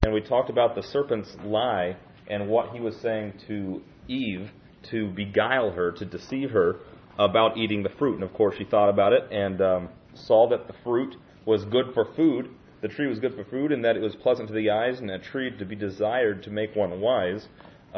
And we talked about the serpent's lie and what he was saying to Eve to beguile her, to deceive her about eating the fruit. And of course she thought about it and saw that the fruit was good for food. The tree was good for food, and that it was pleasant to the eyes, and a tree to be desired to make one wise,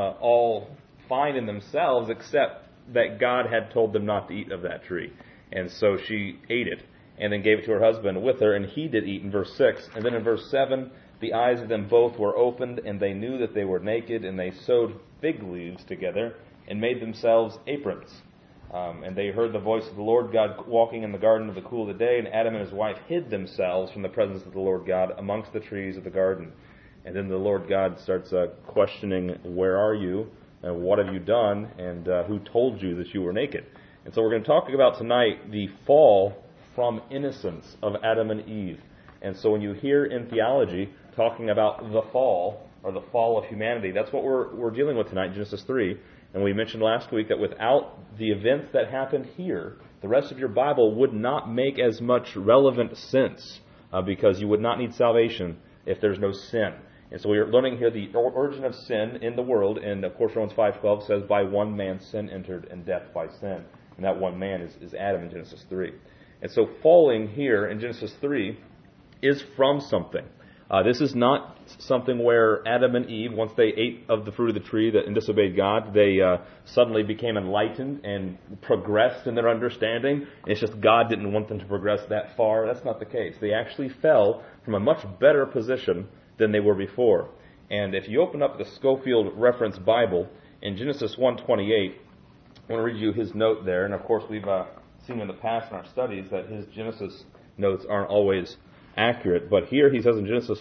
all fine in themselves, except that God had told them not to eat of that tree. And so she ate it, and then gave it to her husband with her, and he did eat in verse 6. And then in verse 7, the eyes of them both were opened, and they knew that they were naked, and they sewed fig leaves together, and made themselves aprons. And they heard the voice of the Lord God walking in the garden of the cool of the day, and Adam and his wife hid themselves from the presence of the Lord God amongst the trees of the garden. And then the Lord God starts questioning, where are you, and what have you done, and who told you that you were naked? And so we're going to talk about tonight the fall from innocence of Adam and Eve. And so when you hear in theology talking about the fall, or the fall of humanity, that's what we're dealing with tonight, Genesis 3. And we mentioned last week that without the events that happened here, the rest of your Bible would not make as much relevant sense because you would not need salvation if there's no sin. And so we are learning here the origin of sin in the world. And of course Romans 5:12 says, by one man sin entered, and death by sin. And that one man is Adam in Genesis 3. And so falling here in Genesis 3 is from something. This is not something where Adam and Eve, once they ate of the fruit of the tree and disobeyed God, they suddenly became enlightened and progressed in their understanding. And it's just God didn't want them to progress that far. That's not the case. They actually fell from a much better position than they were before. And if you open up the Scofield Reference Bible in Genesis 1:28, I want to read you his note there. And of course we've seen in the past in our studies that his Genesis notes aren't always accurate, but here he says in Genesis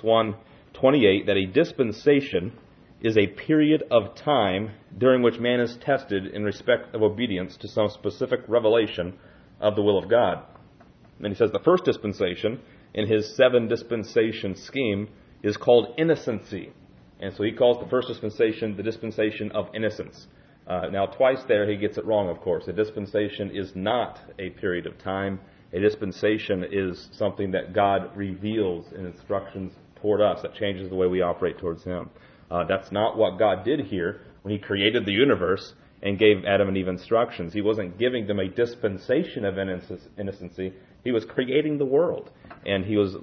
1:28 that a dispensation is a period of time during which man is tested in respect of obedience to some specific revelation of the will of God. And he says the first dispensation in his 7 dispensation scheme is called innocency. And so he calls the first dispensation the dispensation of innocence. Now twice there he gets it wrong, of course. A dispensation is not a period of time. A dispensation is something that God reveals in instructions toward us that changes the way we operate towards Him. That's not what God did here when He created the universe and gave Adam and Eve instructions. He wasn't giving them a dispensation of innocency. He was creating the world, and He was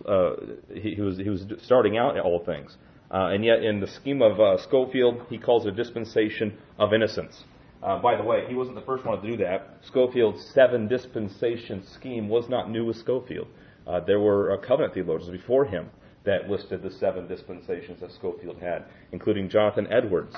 starting out all things. And yet, in the scheme of Scofield, he calls it a dispensation of innocence. By the way, he wasn't the first one to do that. Scofield's 7 dispensation scheme was not new with Scofield. There were covenant theologians before him that listed the 7 dispensations that Scofield had, including Jonathan Edwards,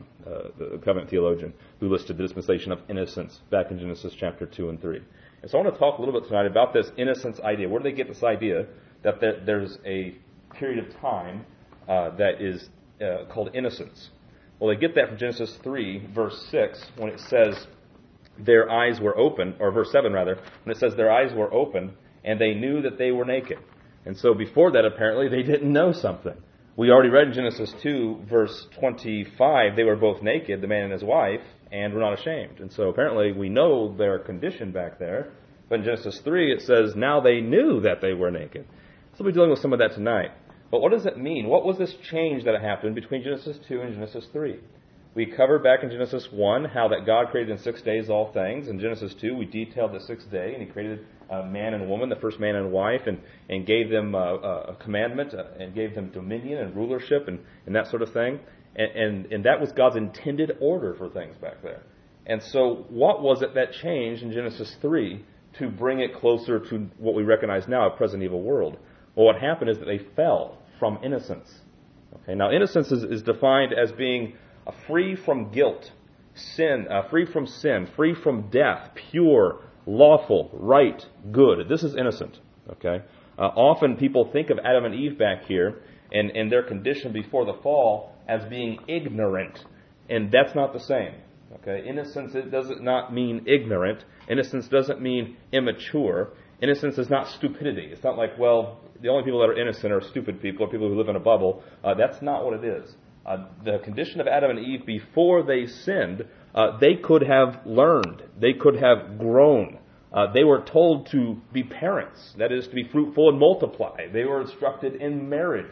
the covenant theologian, who listed the dispensation of innocence back in Genesis chapter 2 and 3. And so I want to talk a little bit tonight about this innocence idea. Where do they get this idea that there's a period of time that is called innocence? Well, they get that from Genesis 3, verse 6, when it says their eyes were open, or verse 7 rather, when it says their eyes were open, and they knew that they were naked. And so before that, apparently, they didn't know something. We already read in Genesis 2, verse 25, they were both naked, the man and his wife, and were not ashamed. And so apparently we know their condition back there. But in Genesis 3, it says, now they knew that they were naked. So we'll be dealing with some of that tonight. But what does it mean? What was this change that happened between Genesis 2 and Genesis 3? We covered back in Genesis 1 how that God created in 6 days all things. In Genesis 2, we detailed the 6th day, and He created man and woman, the first man and wife, and gave them a commandment, and gave them dominion and rulership and that sort of thing. And that was God's intended order for things back there. And so what was it that changed in Genesis 3 to bring it closer to what we recognize now, a present evil world? Well, what happened is that they fell from innocence. Okay, now innocence is defined as being free from guilt, free from sin, free from death, pure, lawful, right, good. This is innocent. Okay, often people think of Adam and Eve back here and their condition before the fall as being ignorant, and that's not the same. Okay, innocence, it does not mean ignorant. Innocence doesn't mean immature. Innocence is not stupidity. It's not like, well, the only people that are innocent are stupid people or people who live in a bubble. That's not what it is. The condition of Adam and Eve before they sinned, they could have learned. They could have grown. They were told to be parents, that is, to be fruitful and multiply. They were instructed in marriage.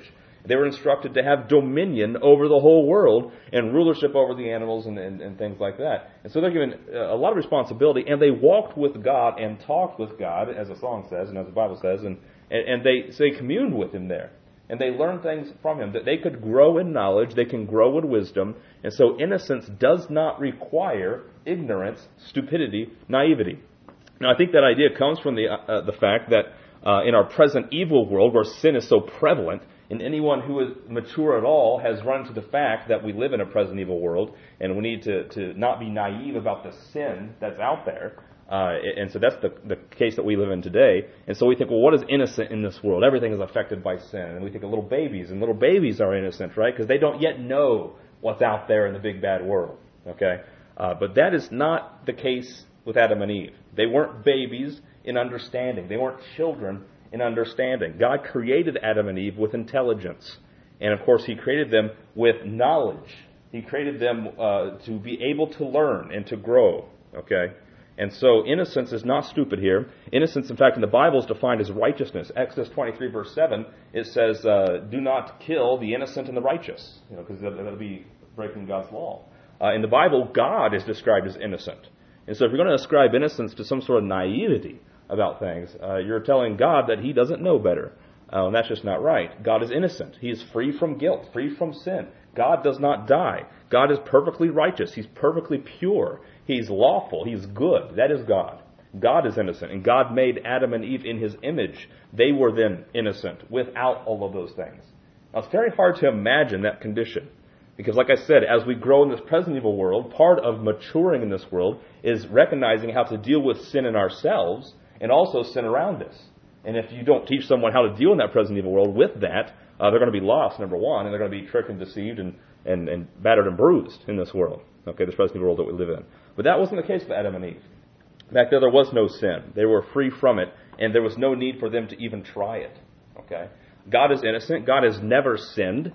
They were instructed to have dominion over the whole world and rulership over the animals and things like that. And so they're given a lot of responsibility, and they walked with God and talked with God, as the song says and as the Bible says, and they communed with Him there. And they learned things from Him, that they could grow in knowledge, they can grow in wisdom. And so innocence does not require ignorance, stupidity, naivety. Now, I think that idea comes from the fact that in our present evil world, where sin is so prevalent, and anyone who is mature at all has run into the fact that we live in a present evil world, and we need to not be naive about the sin that's out there. And so that's the case that we live in today. And so we think, well, what is innocent in this world? Everything is affected by sin. And we think of little babies, and little babies are innocent, right? Because they don't yet know what's out there in the big bad world. Okay? But that is not the case with Adam and Eve. They weren't babies in understanding. They weren't children in understanding. God created Adam and Eve with intelligence. And of course, He created them with knowledge. He created them to be able to learn and to grow. Okay? And so innocence is not stupid here. Innocence, in fact, in the Bible is defined as righteousness. Exodus 23, verse 7, it says, do not kill the innocent and the righteous, because that'll be breaking God's law. In the Bible, God is described as innocent. And so if you're going to ascribe innocence to some sort of naivety about things, you're telling God that He doesn't know better. And that's just not right. God is innocent. He is free from guilt, free from sin. God does not die. God is perfectly righteous. He's perfectly pure. He's lawful. He's good. That is God. God is innocent. And God made Adam and Eve in His image. They were then innocent without all of those things. Now, it's very hard to imagine that condition. Because like I said, as we grow in this present evil world, part of maturing in this world is recognizing how to deal with sin in ourselves and also sin around us. And if you don't teach someone how to deal in that present evil world with that, they're going to be lost, number one, and they're going to be tricked and deceived and battered and bruised in this world. Okay, this present evil world that we live in. But that wasn't the case for Adam and Eve. Back there was no sin. They were free from it, and there was no need for them to even try it. Okay? God is innocent. God has never sinned,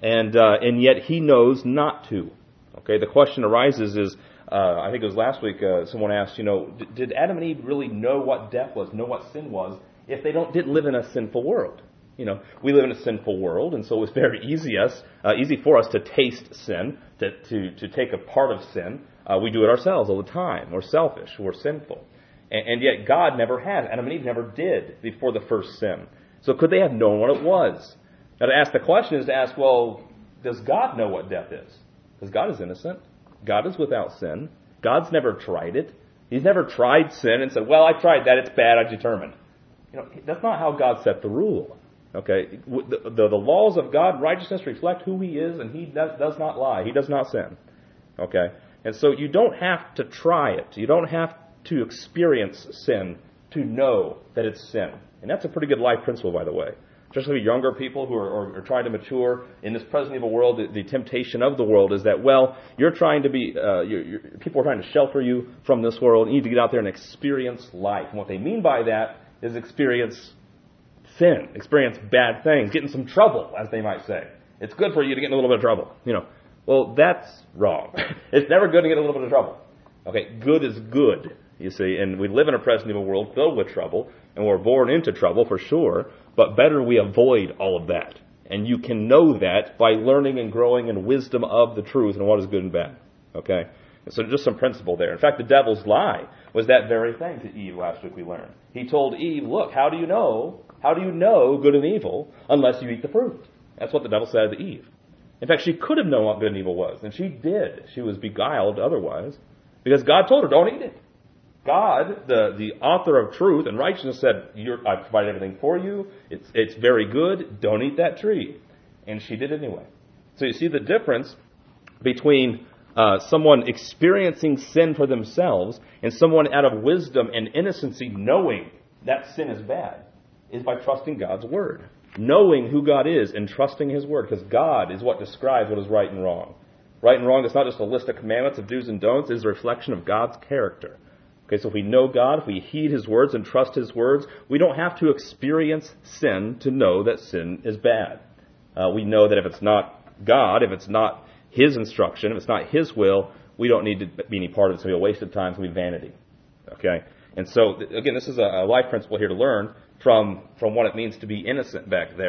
and yet He knows not to. Okay, the question arises is, I think it was last week, someone asked, did Adam and Eve really know what death was, know what sin was, if they didn't live in a sinful world? We live in a sinful world, and so it was very easy for us to taste sin, to take a part of sin. We do it ourselves all the time. We're selfish. We're sinful. And yet God never has. Adam and Eve never did before the first sin. So could they have known what it was? Now, to ask the question is to ask, well, does God know what death is? Because God is innocent. God is without sin. God's never tried it. He's never tried sin and said, well, I tried that. It's bad. I determined. That's not how God set the rule. Okay, the laws of God, righteousness, reflect who He is, and He does not lie. He does not sin. Okay, and so you don't have to try it. You don't have to experience sin to know that it's sin. And that's a pretty good life principle, by the way. Especially younger people who are trying to mature in this present evil world. The temptation of the world is that, well, you're trying to be, people are trying to shelter you from this world. You need to get out there and experience life. And what they mean by that is experience sin, experience bad things, get in some trouble, as they might say. It's good for you to get in a little bit of trouble. Well, that's wrong. It's never good to get in a little bit of trouble. Okay, good is good, you see, and we live in a present evil world filled with trouble, and we're born into trouble for sure, but better we avoid all of that. And you can know that by learning and growing in wisdom of the truth and what is good and bad. Okay? And so just some principle there. In fact, the devil's lie was that very thing to Eve last week we learned. He told Eve, look, how do you know good and evil unless you eat the fruit? That's what the devil said to Eve. In fact, she could have known what good and evil was, and she did. She was beguiled otherwise, because God told her, don't eat it. God, the author of truth and righteousness, said, I've provided everything for you. It's very good. Don't eat that tree. And she did anyway. So you see the difference between someone experiencing sin for themselves and someone out of wisdom and innocency knowing that sin is bad is by trusting God's Word. Knowing who God is and trusting His Word, because God is what describes what is right and wrong. Right and wrong is not just a list of commandments of do's and don'ts. It is a reflection of God's character. Okay, so if we know God, if we heed His words and trust His words, we don't have to experience sin to know that sin is bad. We know that if it's not God, if it's not His instruction, if it's not His will, we don't need to be any part of it. It's going to be a waste of time. It's going to be vanity. Okay? And so, again, this is a life principle here to learn from what it means to be innocent back there.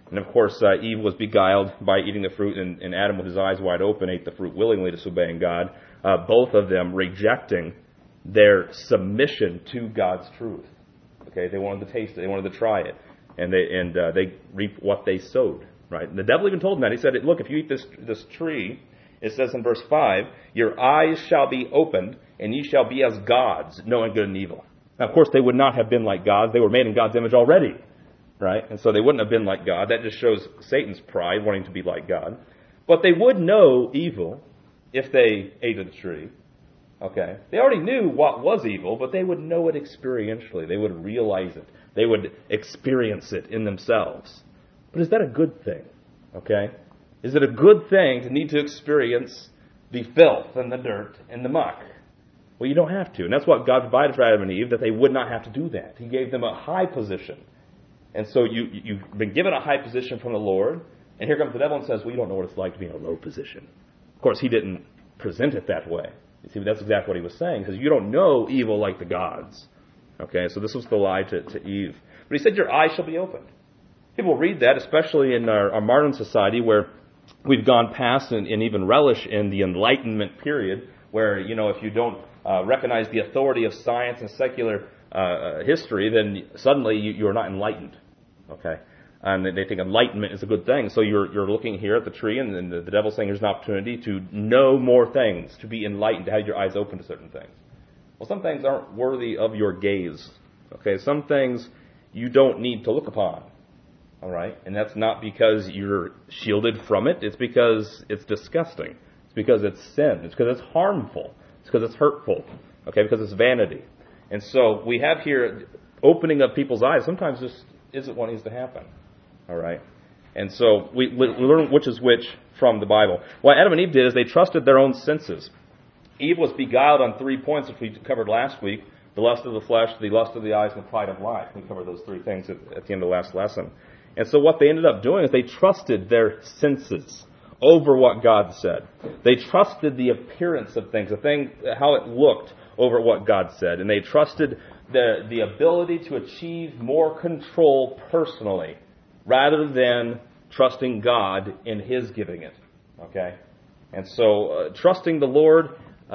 And of course, Eve was beguiled by eating the fruit, and Adam, with his eyes wide open, ate the fruit willingly, disobeying God. Both of them rejecting their submission to God's truth. Okay, they wanted to taste it, they wanted to try it, and they reap what they sowed. Right? And the devil even told them that. He said, "Look, if you eat this tree," it says in verse 5, "your eyes shall be opened, and ye shall be as gods, knowing good and evil." Now, of course, they would not have been like gods. They were made in God's image already. Right? And so they wouldn't have been like God. That just shows Satan's pride, wanting to be like God. But they would know evil if they ate of the tree. Okay? They already knew what was evil, but they would know it experientially. They would realize it. They would experience it in themselves. But is that a good thing? Okay? Is it a good thing to need to experience the filth and the dirt and the muck? Well, you don't have to. And that's what God provided for Adam and Eve, that they would not have to do that. He gave them a high position. And so you've been given a high position from the Lord, and here comes the devil and says, well, you don't know what it's like to be in a low position. Of course, he didn't present it that way. You see, that's exactly what he was saying. He says, you don't know evil like the gods. Okay, so this was the lie to Eve. But he said, your eyes shall be opened. People read that, especially in our modern society, where we've gone past and even relish in the Enlightenment period, where, if you don't recognize the authority of science and secular history, then suddenly you're not enlightened. Okay, and they think enlightenment is a good thing. So you're looking here at the tree, and the devil's saying there's an opportunity to know more things, to be enlightened, to have your eyes open to certain things. Well, some things aren't worthy of your gaze. Okay, some things you don't need to look upon. All right, and that's not because you're shielded from it. It's because it's disgusting. It's because it's sin. It's because it's harmful. It's because it's hurtful. Okay, because it's vanity. And so we have here opening of people's eyes. Sometimes this isn't what needs to happen. All right? And so we learn which is which from the Bible. What Adam and Eve did is they trusted their own senses. Eve was beguiled on 3 points, which we covered last week. The lust of the flesh, the lust of the eyes, and the pride of life. We covered those 3 things at the end of the last lesson. And so what they ended up doing is they trusted their senses over what God said. They trusted the appearance of things, how it looked over what God said. And they trusted the ability to achieve more control personally rather than trusting God in His giving it. Okay? And so trusting the Lord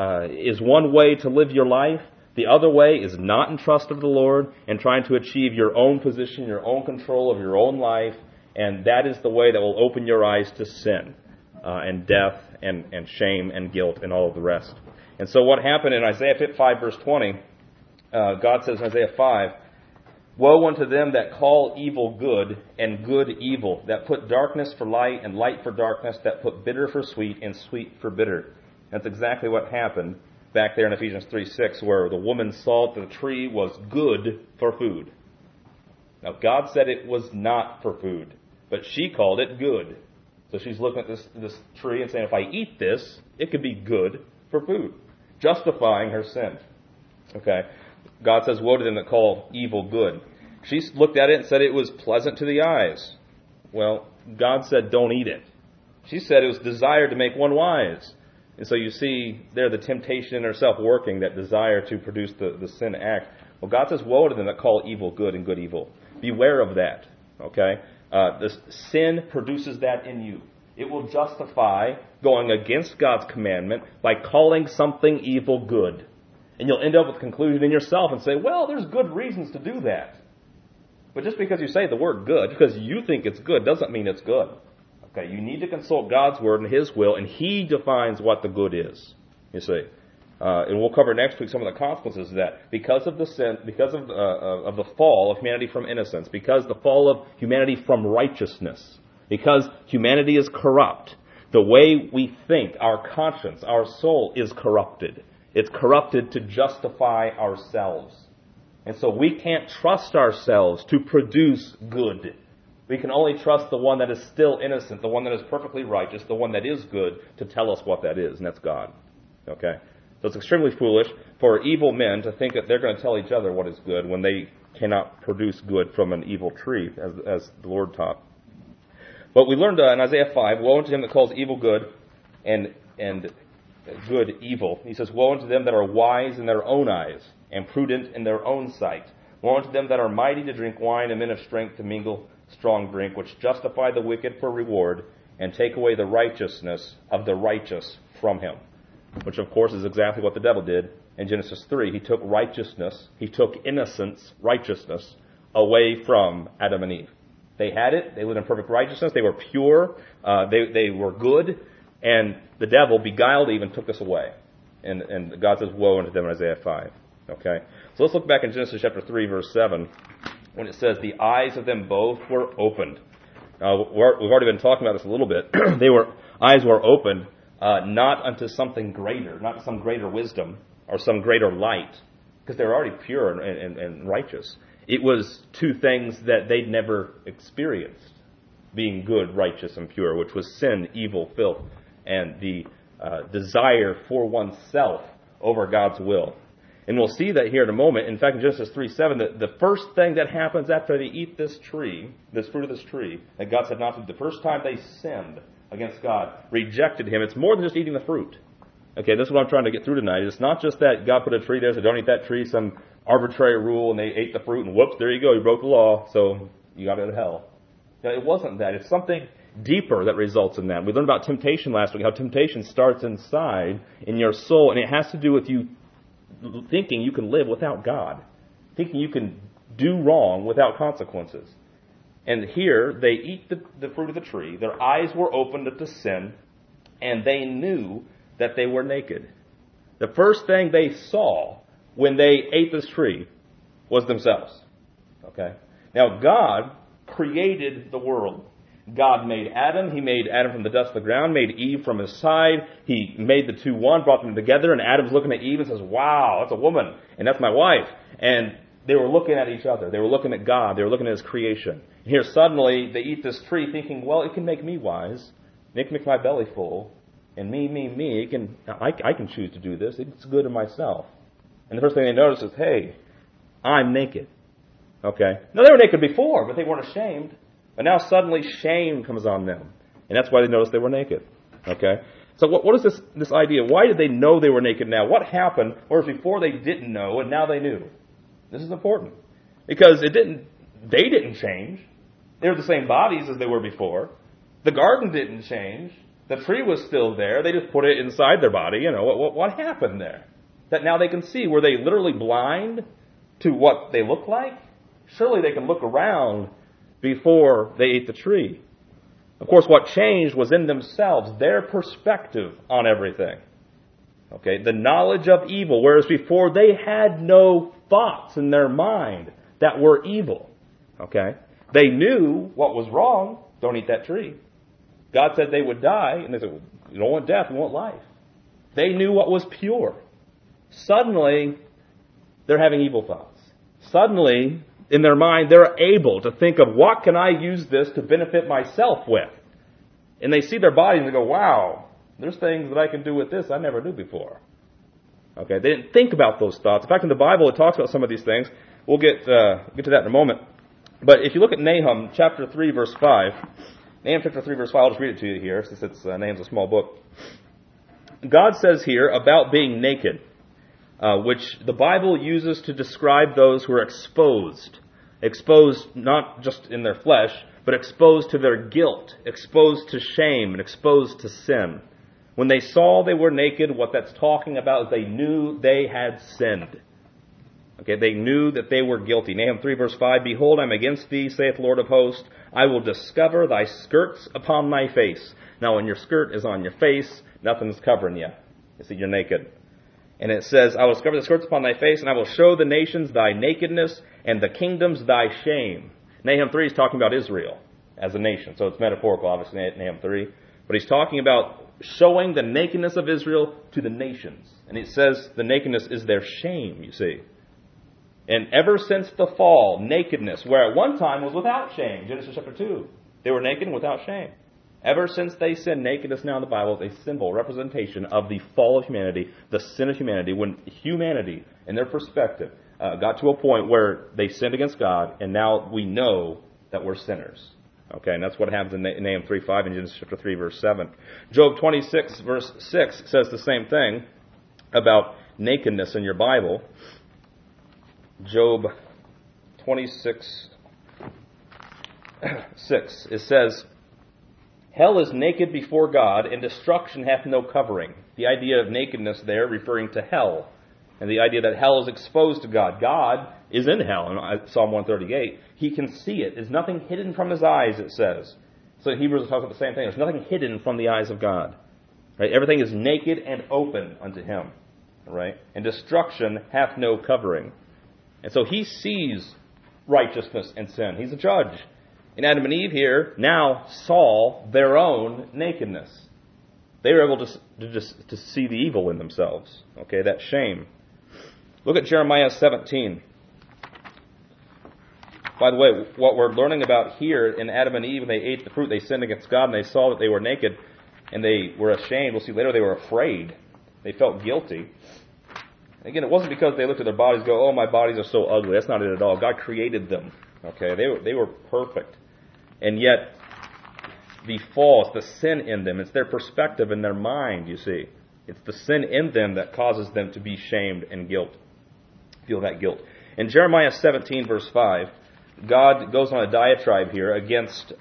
is one way to live your life. The other way is not in trust of the Lord and trying to achieve your own position, your own control of your own life. And that is the way that will open your eyes to sin and death and shame and guilt and all of the rest. And so what happened in Isaiah 5 verse 20, God says in Isaiah 5, "Woe unto them that call evil good and good evil, that put darkness for light and light for darkness, that put bitter for sweet and sweet for bitter." That's exactly what happened back there in Ephesians 3:6, where the woman saw that the tree was good for food. Now God said it was not for food, but she called it good. So she's looking at this tree and saying, if I eat this, it could be good for food, justifying her sin. Okay, God says, woe to them that call evil good. She looked at it and said it was pleasant to the eyes. Well, God said, don't eat it. She said it was desired to make one wise. And so you see there the temptation in herself working, that desire to produce the sin act. Well, God says, woe to them that call evil good and good evil. Beware of that. Okay? The sin produces that in you. It will justify going against God's commandment by calling something evil good. And you'll end up with a conclusion in yourself and say, well, there's good reasons to do that. But just because you say the word good, because you think it's good, doesn't mean it's good. Okay, you need to consult God's word and His will, and He defines what the good is. You see, and we'll cover next week some of the consequences of that. Because of the sin, because of the fall of humanity from innocence, because the fall of humanity from righteousness, because humanity is corrupt, the way we think, our conscience, our soul is corrupted. It's corrupted to justify ourselves, and so we can't trust ourselves to produce good. We can only trust the one that is still innocent, the one that is perfectly righteous, the one that is good, to tell us what that is, and that's God. Okay? So it's extremely foolish for evil men to think that they're going to tell each other what is good when they cannot produce good from an evil tree, as the Lord taught. But we learned in Isaiah 5, woe unto him that calls evil good and good evil. He says, woe unto them that are wise in their own eyes and prudent in their own sight. Woe unto them that are mighty to drink wine and men of strength to mingle strong drink, which justify the wicked for reward, and take away the righteousness of the righteous from him. Which, of course, is exactly what the devil did in Genesis 3. He took righteousness, he took innocence, righteousness, away from Adam and Eve. They had it, they lived in perfect righteousness, they were pure, they were good, and the devil beguiled Eve and took this away. And God says, woe unto them in Isaiah 5. Okay? So let's look back in Genesis chapter 3, verse 7, when it says, the eyes of them both were opened. Now, we've already been talking about this a little bit. Eyes were opened, not unto something greater, not to some greater wisdom or some greater light, because they were already pure and righteous. It was two things that they'd never experienced, being good, righteous, and pure, which was sin, evil, filth, and the desire for oneself over God's will. And we'll see that here in a moment. In fact, in Genesis 3:7, the first thing that happens after they eat this tree, this fruit of this tree, that God said not to, the first time they sinned against God, rejected Him, it's more than just eating the fruit. Okay, this is what I'm trying to get through tonight. It's not just that God put a tree there, so don't eat that tree, some arbitrary rule, and they ate the fruit, and whoops, there you go, you broke the law, so you got to go to hell. No, it wasn't that. It's something deeper that results in that. We learned about temptation last week, how temptation starts inside in your soul, and it has to do with you thinking you can live without God, thinking you can do wrong without consequences. And here, they eat the fruit of the tree, their eyes were opened to sin, and they knew that they were naked. The first thing they saw when they ate this tree was themselves. Okay? Now, God created the world. God made Adam. He made Adam from the dust of the ground, made Eve from his side. He made the two one, brought them together, and Adam's looking at Eve and says, wow, that's a woman, and that's my wife. And they were looking at each other. They were looking at God. They were looking at His creation. And here suddenly they eat this tree thinking, well, it can make me wise. It can make my belly full. And me. I can choose to do this. It's good in myself. And the first thing they notice is, hey, I'm naked. Okay? Now, they were naked before, but they weren't ashamed. But now suddenly shame comes on them. And that's why they noticed they were naked. Okay? So what is this idea? Why did they know they were naked now? What happened? Whereas before they didn't know, and now they knew. This is important. Because they didn't change. They were the same bodies as they were before. The garden didn't change. The tree was still there. They just put it inside their body. You know, what happened there? That now they can see. Were they literally blind to what they look like? Surely they can look around before they ate the tree. Of course, what changed was in themselves, their perspective on everything. Okay, the knowledge of evil, whereas before they had no thoughts in their mind that were evil. Okay, they knew what was wrong. Don't eat that tree. God said they would die, and they said, you don't want death, you want life. They knew what was pure. Suddenly, they're having evil thoughts. Suddenly, in their mind, they're able to think of, what can I use this to benefit myself with? And they see their body and they go, wow, there's things that I can do with this I never knew before. Okay, they didn't think about those thoughts. In fact, in the Bible, it talks about some of these things. We'll get to that in a moment. But if you look at Nahum chapter 3, verse 5, Nahum chapter 3, verse 5, I'll just read it to you here, since Nahum's a small book. God says here about being naked, which the Bible uses to describe those who are exposed. Exposed not just in their flesh, but exposed to their guilt, exposed to shame, and exposed to sin. When they saw they were naked, what that's talking about is they knew they had sinned. Okay, they knew that they were guilty. Nahum 3 verse 5, behold, I'm against thee, saith the Lord of hosts. I will discover thy skirts upon thy face. Now, when your skirt is on your face, nothing's covering you. You see, you're naked. And it says, I will discover the skirts upon thy face, and I will show the nations thy nakedness, and the kingdoms thy shame. Nahum 3 is talking about Israel as a nation. So it's metaphorical, obviously, Nahum 3. But he's talking about showing the nakedness of Israel to the nations. And it says the nakedness is their shame, you see. And ever since the fall, nakedness, where at one time was without shame, Genesis chapter 2, they were naked and without shame. Ever since they sinned, nakedness now in the Bible is a symbol, representation of the fall of humanity, the sin of humanity, when humanity, in their perspective, got to a point where they sinned against God, and now we know that we're sinners. Okay, and that's what happens in Nahum 3:5 and Genesis chapter 3, verse 7. Job 26, verse 6 says the same thing about nakedness in your Bible. Job 26, 6, it says, hell is naked before God, and destruction hath no covering. The idea of nakedness there referring to hell, and the idea that hell is exposed to God. God is in hell in Psalm 138. He can see it. There's nothing hidden from his eyes, it says. So Hebrews talks about the same thing. There's nothing hidden from the eyes of God. Right? Everything is naked and open unto him. Right? And destruction hath no covering. And so he sees righteousness and sin. He's a judge. And Adam and Eve here now saw their own nakedness. They were able to see the evil in themselves. Okay, that shame. Look at Jeremiah 17. By the way, what we're learning about here in Adam and Eve, when they ate the fruit, they sinned against God, and they saw that they were naked, and they were ashamed. We'll see later they were afraid. They felt guilty. Again, it wasn't because they looked at their bodies and go, oh, my bodies are so ugly. That's not it at all. God created them. Okay, they were perfect. And yet, the fall, it's the sin in them. It's their perspective in their mind, you see. It's the sin in them that causes them to be shamed and feel that guilt. In Jeremiah 17, verse 5, God goes on a diatribe here against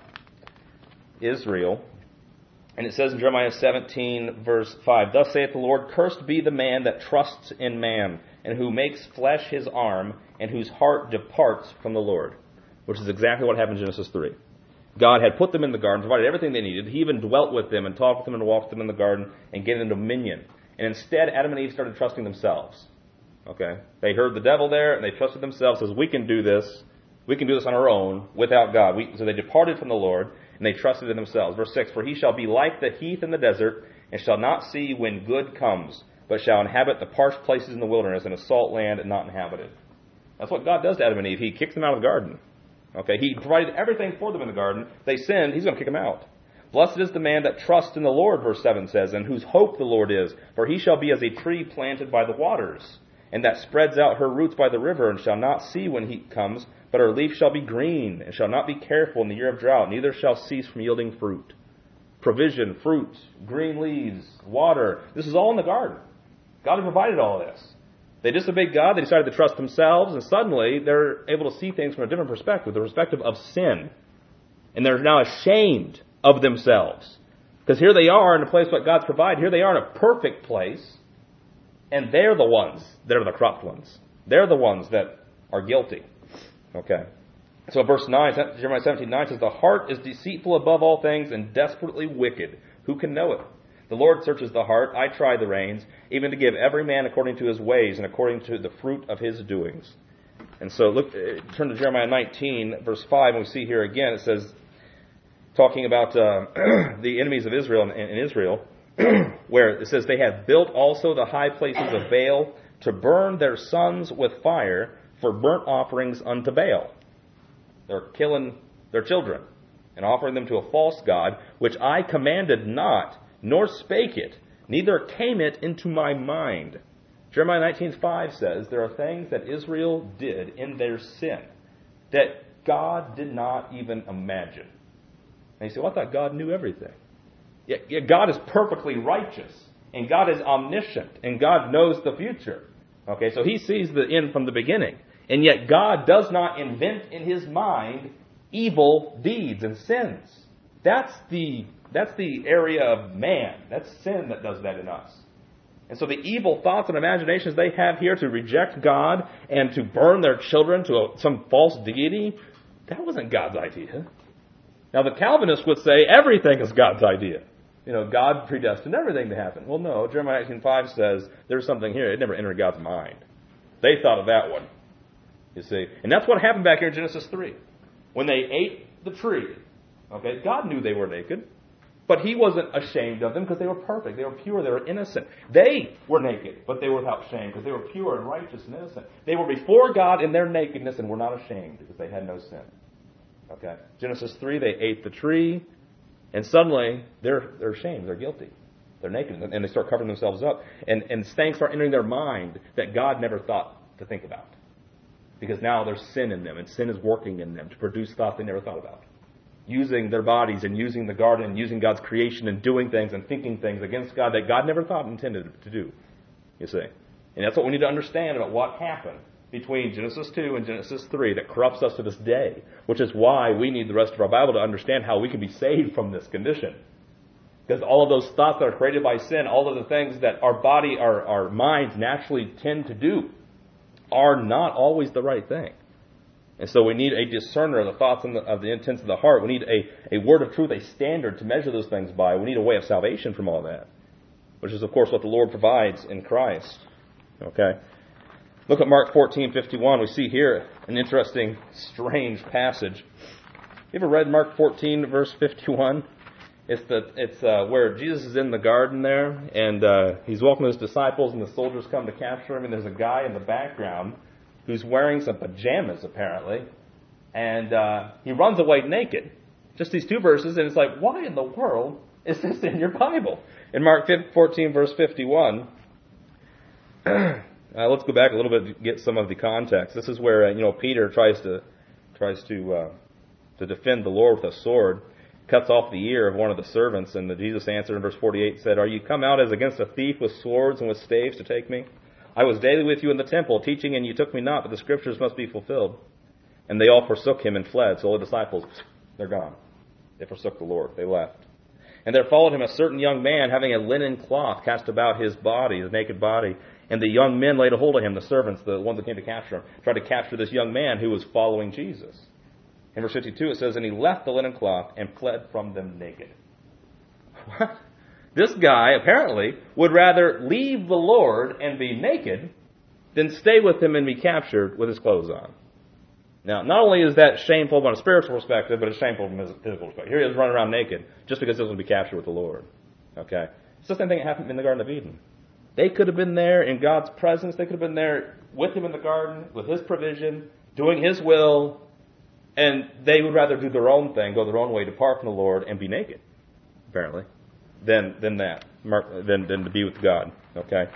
Israel. And it says in Jeremiah 17, verse 5, thus saith the Lord, cursed be the man that trusts in man, and who makes flesh his arm, and whose heart departs from the Lord. Which is exactly what happened in Genesis 3. God had put them in the garden, provided everything they needed. He even dwelt with them and talked with them and walked with them in the garden and gave them dominion. And instead, Adam and Eve started trusting themselves. Okay? They heard the devil there, and they trusted themselves as we can do this. We can do this on our own without God. So they departed from the Lord, and they trusted in themselves. Verse 6, for he shall be like the heath in the desert, and shall not see when good comes, but shall inhabit the parched places in the wilderness, in a salt land and not inhabited. That's what God does to Adam and Eve. He kicks them out of the garden. Okay, he provided everything for them in the garden. They sinned, he's going to kick them out. Blessed is the man that trusts in the Lord, verse 7 says, and whose hope the Lord is. For he shall be as a tree planted by the waters, and that spreads out her roots by the river, and shall not see when heat comes, but her leaf shall be green, and shall not be careful in the year of drought, neither shall cease from yielding fruit. Provision, fruit, green leaves, water. This is all in the garden. God has provided all of this. They disobeyed God, they decided to trust themselves, and suddenly they're able to see things from a different perspective, the perspective of sin. And they're now ashamed of themselves. Because here they are in a place what God's provided. Here they are in a perfect place, and they're the ones that are the corrupt ones. They're the ones that are guilty. Okay. So verse 9, Jeremiah 17:9 says, the heart is deceitful above all things and desperately wicked. Who can know it? The Lord searches the heart, I try the reins, even to give every man according to his ways and according to the fruit of his doings. And so turn to Jeremiah 19, verse 5, and we see here again, it says, talking about the enemies of Israel in Israel, where it says, they have built also the high places of Baal to burn their sons with fire for burnt offerings unto Baal. They're killing their children and offering them to a false god, which I commanded not, nor spake it, neither came it into my mind. Jeremiah 19:5 says there are things that Israel did in their sin that God did not even imagine. And you say, well, I thought God knew everything. Yeah, God is perfectly righteous, and God is omniscient, and God knows the future. Okay, so he sees the end from the beginning. And yet God does not invent in his mind evil deeds and sins. That's the area of man. That's sin that does that in us. And so the evil thoughts and imaginations they have here to reject God and to burn their children to some false deity, that wasn't God's idea. Now the Calvinists would say everything is God's idea. You know, God predestined everything to happen. Well, no, Jeremiah 19:5 says there's something here. It never entered God's mind. They thought of that one, you see. And that's what happened back here in Genesis 3. When they ate the tree, okay, God knew they were naked. But he wasn't ashamed of them because they were perfect. They were pure. They were innocent. They were naked, but they were without shame because they were pure and righteous and innocent. They were before God in their nakedness and were not ashamed because they had no sin. Okay. Genesis 3, they ate the tree, and suddenly they're ashamed. They're guilty. They're naked, and they start covering themselves up. And things start entering their mind that God never thought to think about. Because now there's sin in them, and sin is working in them to produce thoughts they never thought about. Using their bodies and using the garden and using God's creation and doing things and thinking things against God that God never thought intended to do, you see. And that's what we need to understand about what happened between Genesis 2 and Genesis 3 that corrupts us to this day, which is why we need the rest of our Bible to understand how we can be saved from this condition. Because all of those thoughts that are created by sin, all of the things that our body, our minds naturally tend to do, are not always the right thing. And so we need a discerner of the thoughts and of the intents of the heart. We need a word of truth, a standard to measure those things by. We need a way of salvation from all that, which is, of course, what the Lord provides in Christ. Okay? Look at Mark 14:51. We see here an interesting, strange passage. You ever read Mark 14, verse 51? It's where Jesus is in the garden there, and he's walking with his disciples, and the soldiers come to capture him, and there's a guy in the background who's wearing some pajamas, apparently, and he runs away naked. Just these two verses, and it's like, why in the world is this in your Bible? In Mark 14, verse 51, let's go back a little bit to get some of the context. This is where Peter tries to defend the Lord with a sword, cuts off the ear of one of the servants, and Jesus answered in verse 48, said, "Are you come out as against a thief with swords and with staves to take me? I was daily with you in the temple, teaching, and you took me not, but the scriptures must be fulfilled." And they all forsook him and fled. So all the disciples, they're gone. They forsook the Lord. They left. And there followed him a certain young man, having a linen cloth cast about his body, his naked body. And the young men laid a hold of him, the servants, the ones that came to capture him, tried to capture this young man who was following Jesus. In verse 52 it says, "And he left the linen cloth and fled from them naked." What? This guy, apparently, would rather leave the Lord and be naked than stay with him and be captured with his clothes on. Now, not only is that shameful from a spiritual perspective, but it's shameful from a physical perspective. Here he is running around naked just because he doesn't want to be captured with the Lord. Okay? It's the same thing that happened in the Garden of Eden. They could have been there in God's presence. They could have been there with him in the garden, with his provision, doing his will, and they would rather do their own thing, go their own way, depart from the Lord, and be naked, apparently, than to be with God. Okay?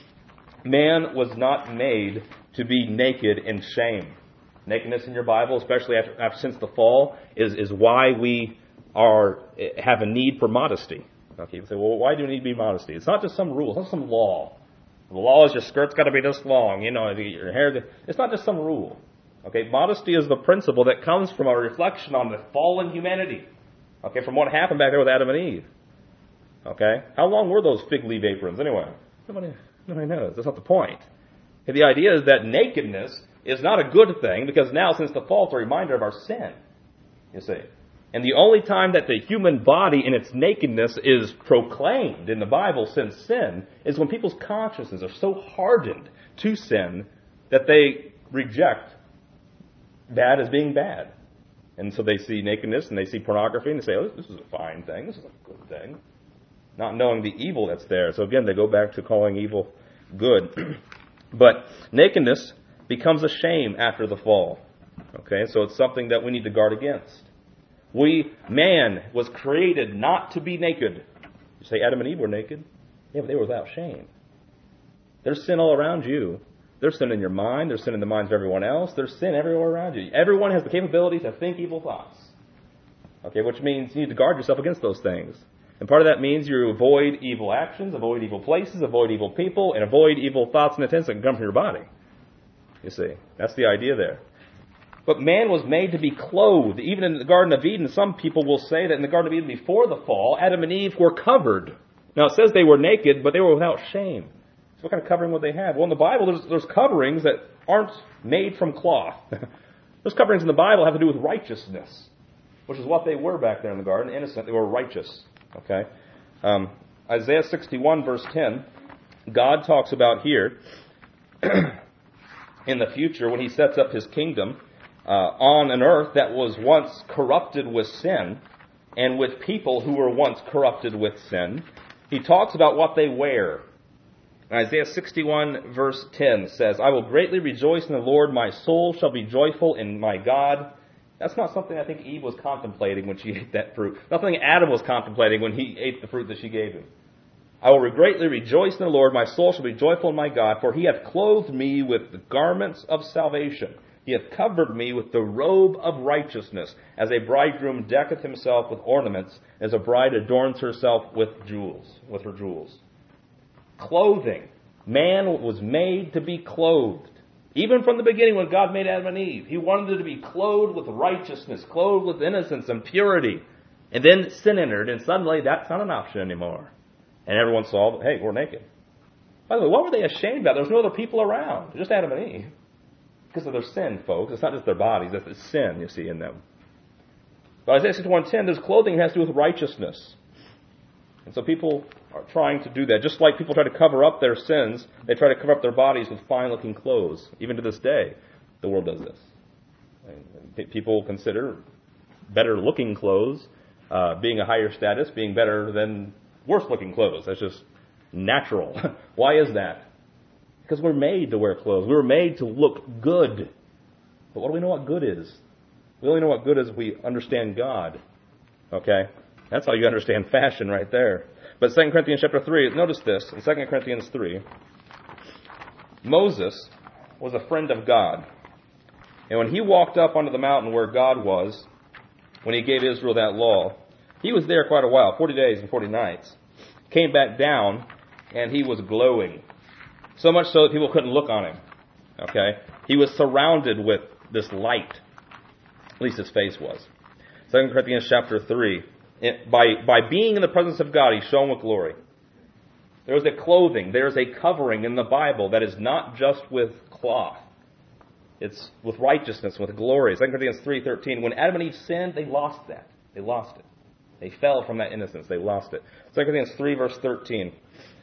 Man was not made to be naked in shame. Nakedness in your Bible, especially since the fall, is why we have a need for modesty. Okay, you say, well, why do you need to be modesty? It's not just some rule, it's not some law. The law is your skirt's got to be this long, your hair. It's not just some rule. Okay, modesty is the principle that comes from a reflection on the fallen humanity. Okay, from what happened back there with Adam and Eve. Okay, how long were those fig leaf aprons anyway? Nobody knows. That's not the point. Okay, the idea is that nakedness is not a good thing because now, since the fall, it's a reminder of our sin. You see. And the only time that the human body in its nakedness is proclaimed in the Bible since sin is when people's consciences are so hardened to sin that they reject bad as being bad. And so they see nakedness and they see pornography and they say, oh, this is a fine thing, this is a good thing. Not knowing the evil that's there. So again, they go back to calling evil good. But nakedness becomes a shame after the fall. Okay, so it's something that we need to guard against. Man was created not to be naked. You say Adam and Eve were naked? Yeah, but they were without shame. There's sin all around you. There's sin in your mind. There's sin in the minds of everyone else. There's sin everywhere around you. Everyone has the capability to think evil thoughts. Okay, which means you need to guard yourself against those things. And part of that means you avoid evil actions, avoid evil places, avoid evil people, and avoid evil thoughts and intents that can come from your body. You see, that's the idea there. But man was made to be clothed. Even in the Garden of Eden, some people will say that in the Garden of Eden before the fall, Adam and Eve were covered. Now it says they were naked, but they were without shame. So what kind of covering would they have? Well, in the Bible, there's coverings that aren't made from cloth. Those coverings in the Bible have to do with righteousness, which is what they were back there in the garden, innocent. They were righteous. Okay, Isaiah 61, verse 10, God talks about here in the future when he sets up his kingdom on an earth that was once corrupted with sin and with people who were once corrupted with sin. He talks about what they wear. Isaiah 61 verse 10 says, I will greatly rejoice in the Lord, my soul shall be joyful in my God. That's not something I think Eve was contemplating when she ate that fruit. Nothing Adam was contemplating when he ate the fruit that she gave him. I will greatly rejoice in the Lord, my soul shall be joyful in my God, for he hath clothed me with the garments of salvation. He hath covered me with the robe of righteousness, as a bridegroom decketh himself with ornaments, as a bride adorns herself with her jewels. Clothing. Man was made to be clothed. Even from the beginning when God made Adam and Eve, He wanted them to be clothed with righteousness, clothed with innocence and purity. And then sin entered, and suddenly that's not an option anymore. And everyone saw, hey, we're naked. By the way, what were they ashamed about? There was no other people around, just Adam and Eve. Because of their sin, folks. It's not just their bodies, that's the sin you see in them. But Isaiah 61:10, this clothing has to do with righteousness. And so people are trying to do that. Just like people try to cover up their sins, they try to cover up their bodies with fine-looking clothes. Even to this day, the world does this. And people consider better-looking clothes being a higher status, being better than worse-looking clothes. That's just natural. Why is that? Because we're made to wear clothes. We were made to look good. But what do we know what good is? We only know what good is if we understand God. Okay? That's how you understand fashion right there. But 2 Corinthians chapter 3, notice this. In 2 Corinthians 3, Moses was a friend of God. And when he walked up onto the mountain where God was, when He gave Israel that law, he was there quite a while, 40 days and 40 nights. Came back down, and he was glowing. So much so that people couldn't look on him. Okay? He was surrounded with this light. At least his face was. 2 Corinthians chapter 3. By being in the presence of God, He shone with glory. There is a clothing, there is a covering in the Bible that is not just with cloth. It's with righteousness, with glory. 2 Corinthians 3:13. When Adam and Eve sinned, they lost that. They lost it. They fell from that innocence. They lost it. 2 Corinthians 3 verse 13.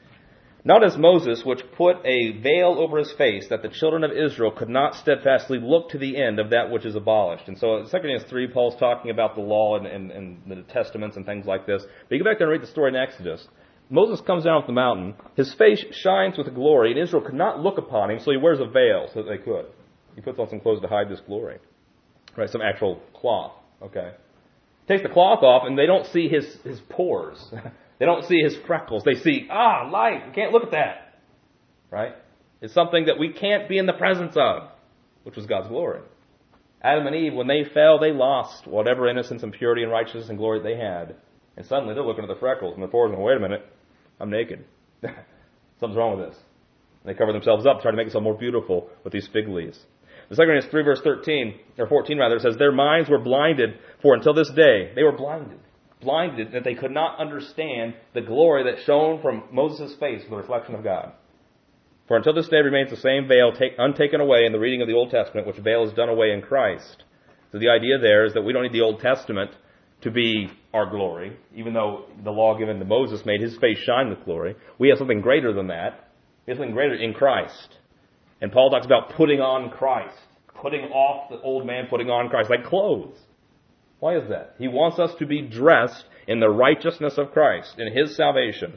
Not as Moses, which put a veil over his face, that the children of Israel could not steadfastly look to the end of that which is abolished. And so in 2 Corinthians 3, Paul's talking about the law and the testaments and things like this. But you go back there and read the story in Exodus. Moses comes down off the mountain. His face shines with glory, and Israel could not look upon him, so he wears a veil so that they could. He puts on some clothes to hide this glory. Right, some actual cloth. Okay. Takes the cloth off, and they don't see his pores. They don't see his freckles. They see, light. We can't look at that. Right? It's something that we can't be in the presence of, which was God's glory. Adam and Eve, when they fell, they lost whatever innocence and purity and righteousness and glory they had. And suddenly they're looking at the freckles and the pores and, wait a minute, I'm naked. Something's wrong with this. And they cover themselves up, try to make themselves more beautiful with these fig leaves. The 2 Corinthians 3 verse 14 says, their minds were blinded, for until this day they were blinded. Blinded that they could not understand the glory that shone from Moses' face with the reflection of God. For until this day remains the same veil untaken away in the reading of the Old Testament, which veil is done away in Christ. So the idea there is that we don't need the Old Testament to be our glory, even though the law given to Moses made his face shine with glory. We have something greater than that. We have something greater in Christ. And Paul talks about putting on Christ, putting off the old man, putting on Christ, like clothes. Why is that? He wants us to be dressed in the righteousness of Christ, in His salvation.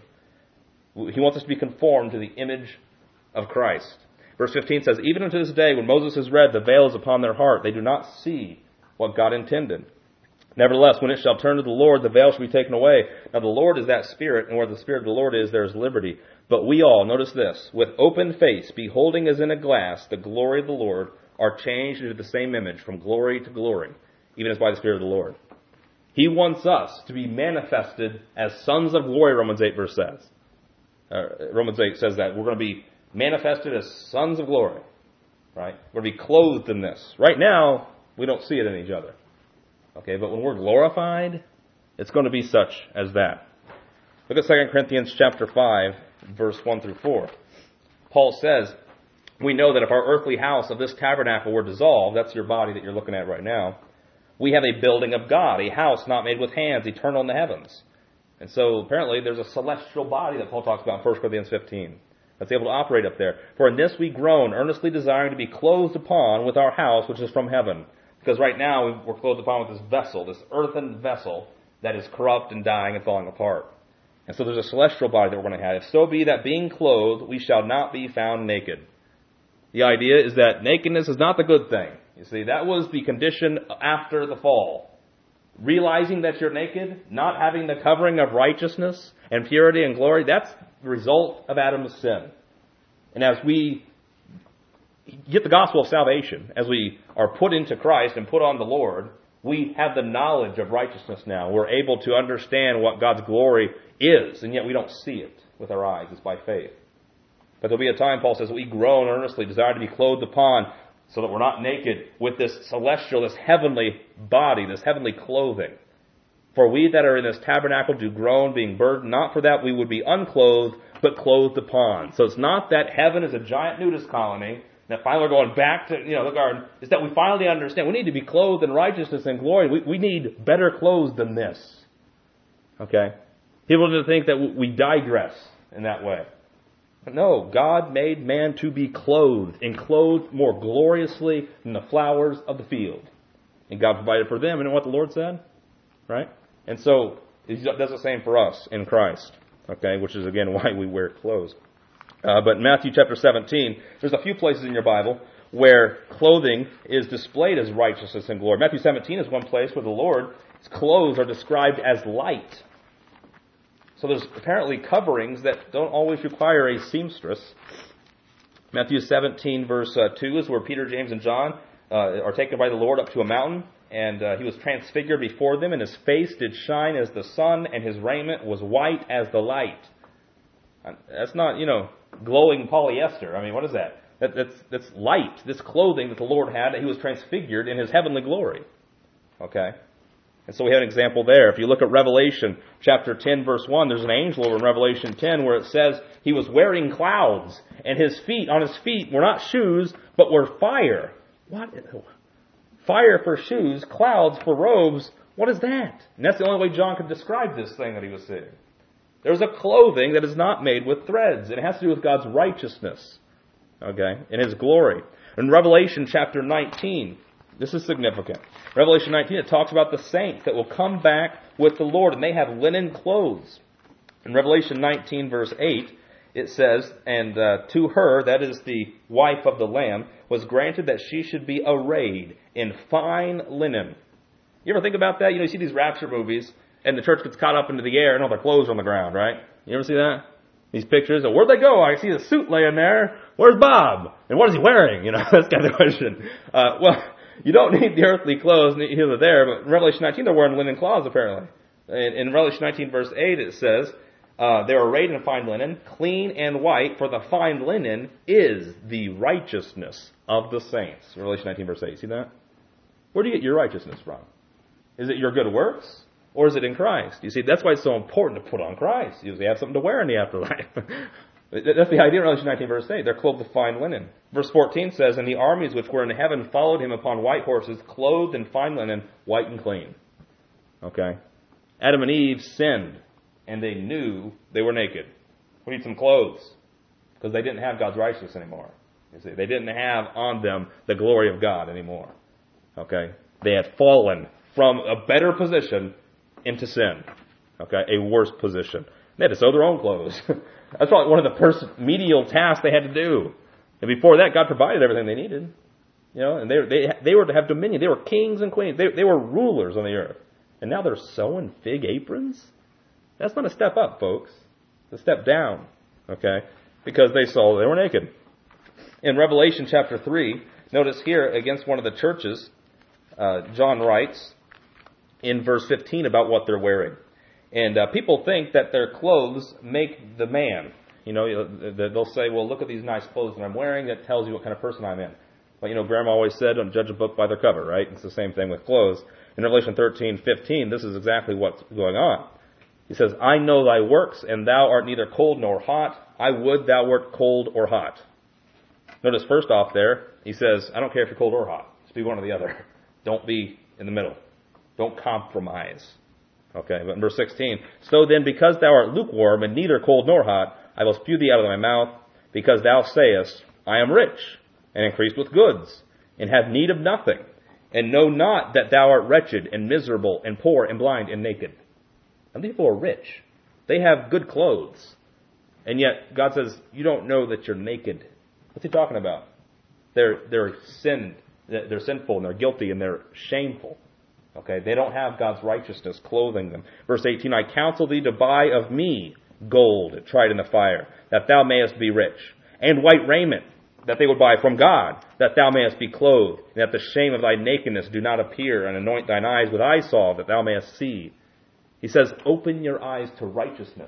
He wants us to be conformed to the image of Christ. Verse 15 says, even unto this day, when Moses is read, the veil is upon their heart. They do not see what God intended. Nevertheless, when it shall turn to the Lord, the veil shall be taken away. Now the Lord is that Spirit, and where the Spirit of the Lord is, there is liberty. But we all, notice this, with open face, beholding as in a glass the glory of the Lord, are changed into the same image, from glory to glory, even as by the Spirit of the Lord. He wants us to be manifested as sons of glory, Romans 8 verse says. Romans 8 says that we're going to be manifested as sons of glory. Right? We're going to be clothed in this. Right now, we don't see it in each other. Okay, but when we're glorified, it's going to be such as that. Look at 2 Corinthians chapter 5, verse 1 through 4. Paul says, we know that if our earthly house of this tabernacle were dissolved, that's your body that you're looking at right now, we have a building of God, a house not made with hands, eternal in the heavens. And so apparently there's a celestial body that Paul talks about in 1 Corinthians 15 that's able to operate up there. For in this we groan, earnestly desiring to be clothed upon with our house which is from heaven. Because right now we're clothed upon with this vessel, this earthen vessel that is corrupt and dying and falling apart. And so there's a celestial body that we're going to have. If so be that being clothed, we shall not be found naked. The idea is that nakedness is not the good thing. You see, that was the condition after the fall. Realizing that you're naked, not having the covering of righteousness and purity and glory, that's the result of Adam's sin. And as we get the gospel of salvation, as we are put into Christ and put on the Lord, we have the knowledge of righteousness now. We're able to understand what God's glory is, and yet we don't see it with our eyes. It's by faith. But there'll be a time, Paul says, we groan earnestly, desire to be clothed upon, so that we're not naked, with this celestial, this heavenly body, this heavenly clothing. For we that are in this tabernacle do groan, being burdened, not for that we would be unclothed, but clothed upon. So it's not that heaven is a giant nudist colony, that finally we're going back to, the garden. It's that we finally understand we need to be clothed in righteousness and glory. We need better clothes than this. Okay? People tend to think that we digress in that way. But no, God made man to be clothed, and clothed more gloriously than the flowers of the field. And God provided for them. And you know what the Lord said? Right? And so, He does the same for us in Christ. Okay? Which is, again, why we wear clothes. But in Matthew chapter 17, there's a few places in your Bible where clothing is displayed as righteousness and glory. Matthew 17 is one place where the Lord's clothes are described as light. So there's apparently coverings that don't always require a seamstress. Matthew 17 verse 2 is where Peter, James, and John are taken by the Lord up to a mountain, and He was transfigured before them, and His face did shine as the sun, and His raiment was white as the light. That's not, glowing polyester. I mean, what is that? That's light. This clothing that the Lord had, that He was transfigured in His heavenly glory. Okay? And so we have an example there. If you look at Revelation chapter 10 verse 1, there's an angel over in Revelation 10 where it says he was wearing clouds, and on his feet were not shoes, but were fire. What? Fire for shoes, clouds for robes. What is that? And that's the only way John could describe this thing that he was seeing. There's a clothing that is not made with threads. It has to do with God's righteousness. Okay? In His glory. In Revelation chapter 19, this is significant. Revelation 19, it talks about the saints that will come back with the Lord, and they have linen clothes. In Revelation 19, verse 8, it says, and to her, that is the wife of the Lamb, was granted that she should be arrayed in fine linen. You ever think about that? You see these rapture movies, and the church gets caught up into the air, and all their clothes are on the ground, right? You ever see that? These pictures, where'd they go? I see the suit laying there. Where's Bob? And what is he wearing? That's kind of the question. You don't need the earthly clothes here or there, but in Revelation 19 they're wearing linen cloths apparently. In Revelation 19 verse 8 it says, they are arrayed in fine linen, clean and white, for the fine linen is the righteousness of the saints. Revelation 19 verse 8, see that? Where do you get your righteousness from? Is it your good works? Or is it in Christ? You see, that's why it's so important to put on Christ. You have something to wear in the afterlife. That's the idea in Revelation 19 verse 8. They're clothed with fine linen. Verse 14 says, and the armies which were in heaven followed Him upon white horses, clothed in fine linen, white and clean. Okay? Adam and Eve sinned, and they knew they were naked. We need some clothes. Because they didn't have God's righteousness anymore. You see, they didn't have on them the glory of God anymore. Okay? They had fallen from a better position into sin. Okay? A worse position. They had to sew their own clothes. That's probably one of the first medial tasks they had to do. And before that, God provided everything they needed. And they were to have dominion. They were kings and queens. They were rulers on the earth. And now they're sewing fig aprons? That's not a step up, folks. It's a step down. Okay? Because they saw they were naked. In Revelation chapter 3, notice here against one of the churches, John writes in verse 15 about what they're wearing. And people think that their clothes make the man. They'll say, well, look at these nice clothes that I'm wearing. That tells you what kind of person I'm in. But, Grandma always said, don't judge a book by their cover, right? It's the same thing with clothes. In Revelation 13:15, this is exactly what's going on. He says, I know thy works, and thou art neither cold nor hot. I would thou wert cold or hot. Notice first off there, he says, I don't care if you're cold or hot. Just be one or the other. Don't be in the middle. Don't compromise. Okay, but in verse 16, so then because thou art lukewarm and neither cold nor hot, I will spew thee out of my mouth, because thou sayest, I am rich, and increased with goods, and have need of nothing, and know not that thou art wretched, and miserable, and poor, and blind, and naked. And these people are rich. They have good clothes. And yet, God says, you don't know that you're naked. What's He talking about? They're sinned. They're sinful, and they're guilty, and they're shameful. Okay, they don't have God's righteousness clothing them. Verse 18, I counsel thee to buy of me gold tried in the fire, that thou mayest be rich, and white raiment, that they would buy from God, that thou mayest be clothed, and that the shame of thy nakedness do not appear, and anoint thine eyes with eye salve, that thou mayest see. He says, open your eyes to righteousness.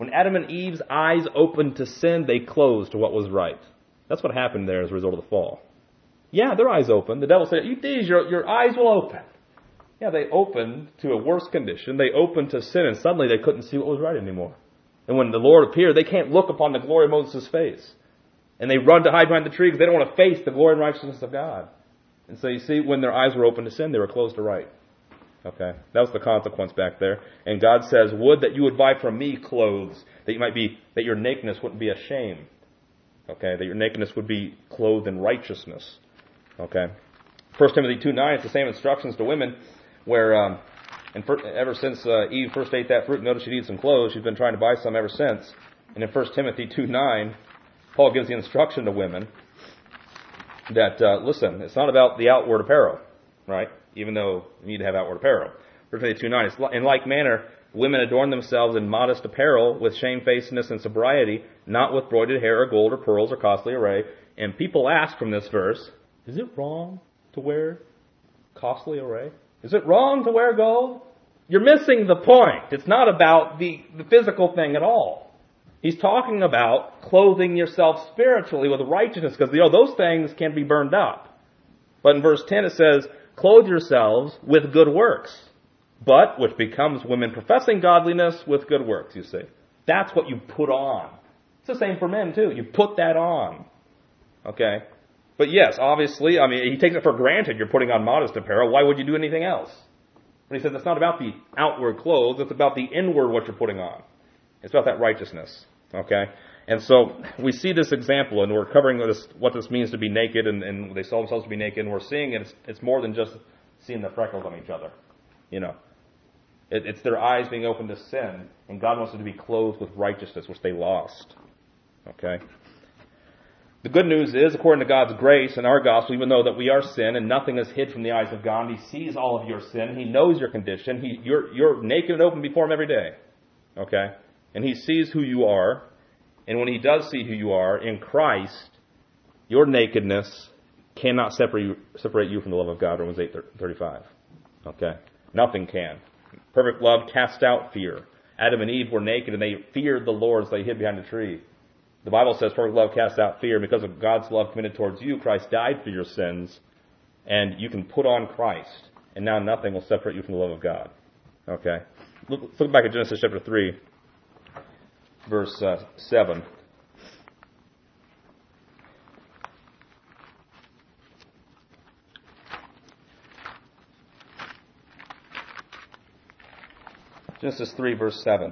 When Adam and Eve's eyes opened to sin, they closed to what was right. That's what happened there as a result of the fall. Yeah, their eyes opened. The devil said, "Eat these, your eyes will open." Yeah, they opened to a worse condition. They opened to sin, and suddenly they couldn't see what was right anymore. And when the Lord appeared, they can't look upon the glory of Moses' face. And they run to hide behind the tree because they don't want to face the glory and righteousness of God. And so you see, when their eyes were open to sin, they were closed to right. Okay? That was the consequence back there. And God says, "Would that you would buy from me clothes, that your nakedness wouldn't be a shame." Okay? That your nakedness would be clothed in righteousness. Okay? 1 Timothy 2:9, it's the same instructions to women, where ever since Eve first ate that fruit, notice she needs some clothes. She's been trying to buy some ever since. And in 1 Timothy 2:9, Paul gives the instruction to women that, listen, it's not about the outward apparel, right? Even though you need to have outward apparel. 1 Timothy 2:9, in like manner, women adorn themselves in modest apparel with shamefacedness and sobriety, not with broidered hair or gold or pearls or costly array. And people ask from this verse, is it wrong to wear costly array? Is it wrong to wear gold? You're missing the point. It's not about the physical thing at all. He's talking about clothing yourself spiritually with righteousness, because those things can be burned up. But in verse 10 it says, "Clothe yourselves with good works," but which becomes women professing godliness with good works, you see. That's what you put on. It's the same for men too. You put that on. Okay? But yes, obviously, he takes it for granted you're putting on modest apparel. Why would you do anything else? But he says it's not about the outward clothes, it's about the inward what you're putting on. It's about that righteousness. Okay? And so we see this example, and we're covering what this means to be naked, and they saw themselves to be naked, and we're seeing it's more than just seeing the freckles on each other. It's their eyes being open to sin, and God wants them to be clothed with righteousness, which they lost. Okay? The good news is, according to God's grace and our gospel, even though that we are sin and nothing is hid from the eyes of God, He sees all of your sin, He knows your condition, you're naked and open before Him every day. Okay? And He sees who you are, and when He does see who you are, in Christ, your nakedness cannot separate you from the love of God, Romans 8:35. Okay? Nothing can. Perfect love casts out fear. Adam and Eve were naked and they feared the Lord, so they hid behind a tree. The Bible says perfect love casts out fear. Because of God's love committed towards you, Christ died for your sins, and you can put on Christ, and now nothing will separate you from the love of God. Okay? Let's look back at Genesis chapter 3, verse 7. Genesis 3, verse 7.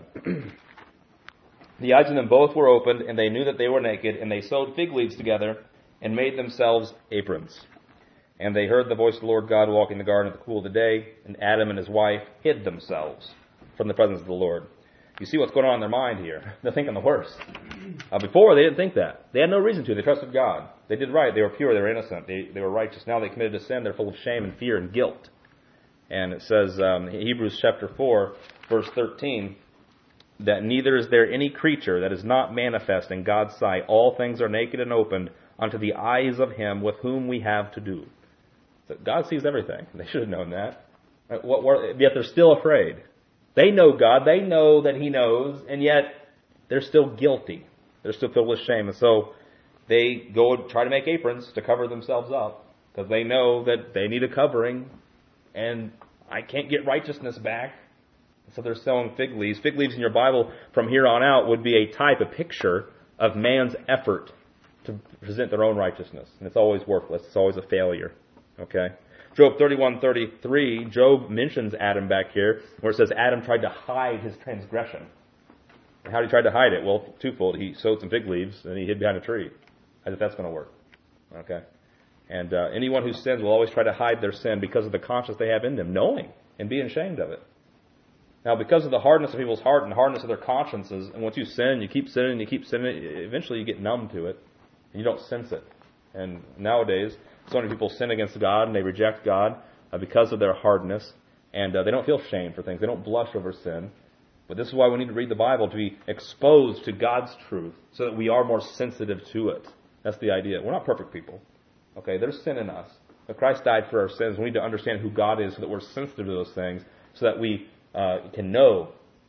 The eyes of them both were opened, and they knew that they were naked, and they sewed fig leaves together and made themselves aprons. And they heard the voice of the Lord God walking in the garden at the cool of the day, and Adam and his wife hid themselves from the presence of the Lord. You see what's going on in their mind here. They're thinking the worst. Before, they didn't think that. They had no reason to. They trusted God. They did right. They were pure. They were innocent. They were righteous. Now they committed a sin. They're full of shame and fear and guilt. And it says, Hebrews chapter 4, verse 13, that neither is there any creature that is not manifest in God's sight. All things are naked and opened unto the eyes of Him with whom we have to do. So God sees everything. They should have known that. Yet they're still afraid. They know God. They know that He knows, and yet they're still guilty. They're still filled with shame. And so they go and try to make aprons to cover themselves up because they know that they need a covering, and I can't get righteousness back. So they're sewing fig leaves. Fig leaves in your Bible from here on out would be a type, a picture of man's effort to present their own righteousness. And it's always worthless. It's always a failure. Okay? Job 31:33, Job mentions Adam back here, where it says Adam tried to hide his transgression. And how did he try to hide it? Well, twofold. He sewed some fig leaves, and he hid behind a tree. As if that's going to work. Okay? And anyone who sins will always try to hide their sin because of the conscience they have in them, knowing and being ashamed of it. Now, because of the hardness of people's heart and the hardness of their consciences, and once you sin, you keep sinning, eventually you get numb to it, and you don't sense it. And nowadays, so many people sin against God, and they reject God because of their hardness, and they don't feel shame for things. They don't blush over sin. But this is why we need to read the Bible, to be exposed to God's truth, so that we are more sensitive to it. That's the idea. We're not perfect people. Okay, there's sin in us. But Christ died for our sins. We need to understand who God is so that we're sensitive to those things, so that we can know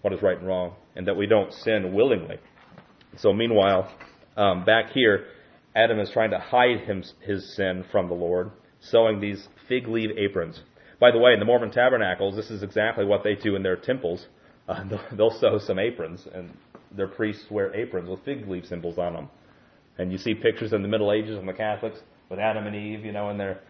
what is right and wrong, and that we don't sin willingly. So meanwhile, back here, Adam is trying to hide his sin from the Lord, sewing these fig leaf aprons. By the way, in the Mormon tabernacles, this is exactly what they do in their temples. They'll sew some aprons, and their priests wear aprons with fig leaf symbols on them. And you see pictures in the Middle Ages of the Catholics with Adam and Eve, in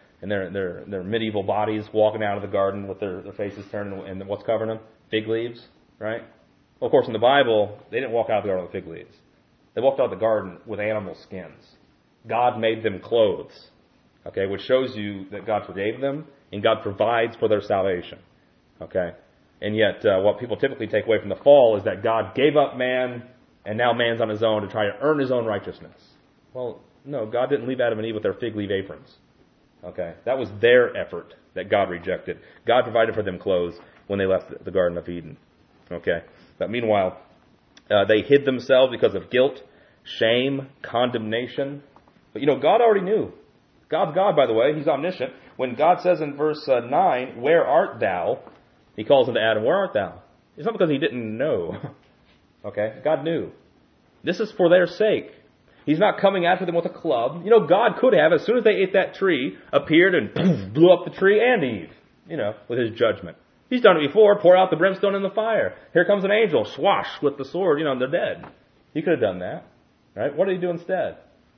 their medieval bodies, walking out of the garden with their faces turned, and what's covering them? Fig leaves, right? Well, of course, in the Bible, they didn't walk out of the garden with fig leaves. They walked out of the garden with animal skins. God made them clothes, okay, which shows you that God forgave them and God provides for their salvation, okay? And yet, what people typically take away from the fall is that God gave up man, and now man's on his own to try to earn his own righteousness. Well, no, God didn't leave Adam and Eve with their fig leaf aprons. Okay, that was their effort that God rejected. God provided for them clothes when they left the Garden of Eden. Okay, but meanwhile, they hid themselves because of guilt, shame, condemnation. But God already knew. God's God, by the way. He's omniscient. When God says in verse 9, "Where art thou?" He calls unto Adam, "Where art thou?" It's not because he didn't know. Okay, God knew. This is for their sake. He's not coming after them with a club. God could have, as soon as they ate that tree, appeared and poof, blew up the tree and Eve, with his judgment. He's done it before, pour out the brimstone in the fire. Here comes an angel, swash with the sword, and they're dead. He could have done that, right? What did he do instead?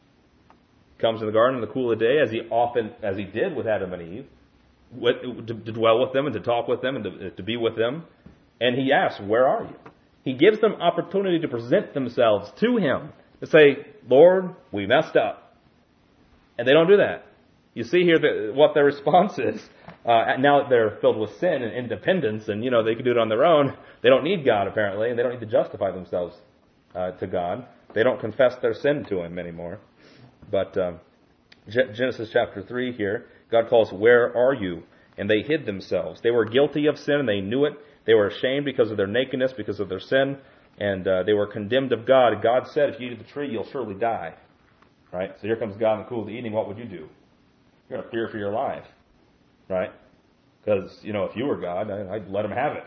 Comes in the garden in the cool of the day, as he did with Adam and Eve, to dwell with them and to talk with them and to be with them. And he asks, "Where are you?" He gives them opportunity to present themselves to him, to say, "Lord, we messed up." And they don't do that. You see here what their response is. Now that they're filled with sin and independence and, they can do it on their own, they don't need God apparently, and they don't need to justify themselves to God. They don't confess their sin to him anymore. But Genesis chapter 3 here, God calls, "Where are you?" And they hid themselves. They were guilty of sin and they knew it. They were ashamed because of their nakedness, because of their sin. And they were condemned of God. God said, "If you eat of the tree, you'll surely die." Right? So here comes God in the cool of the evening. What would you do? You're going to fear for your life. Right? Because, if you were God, I'd let him have it.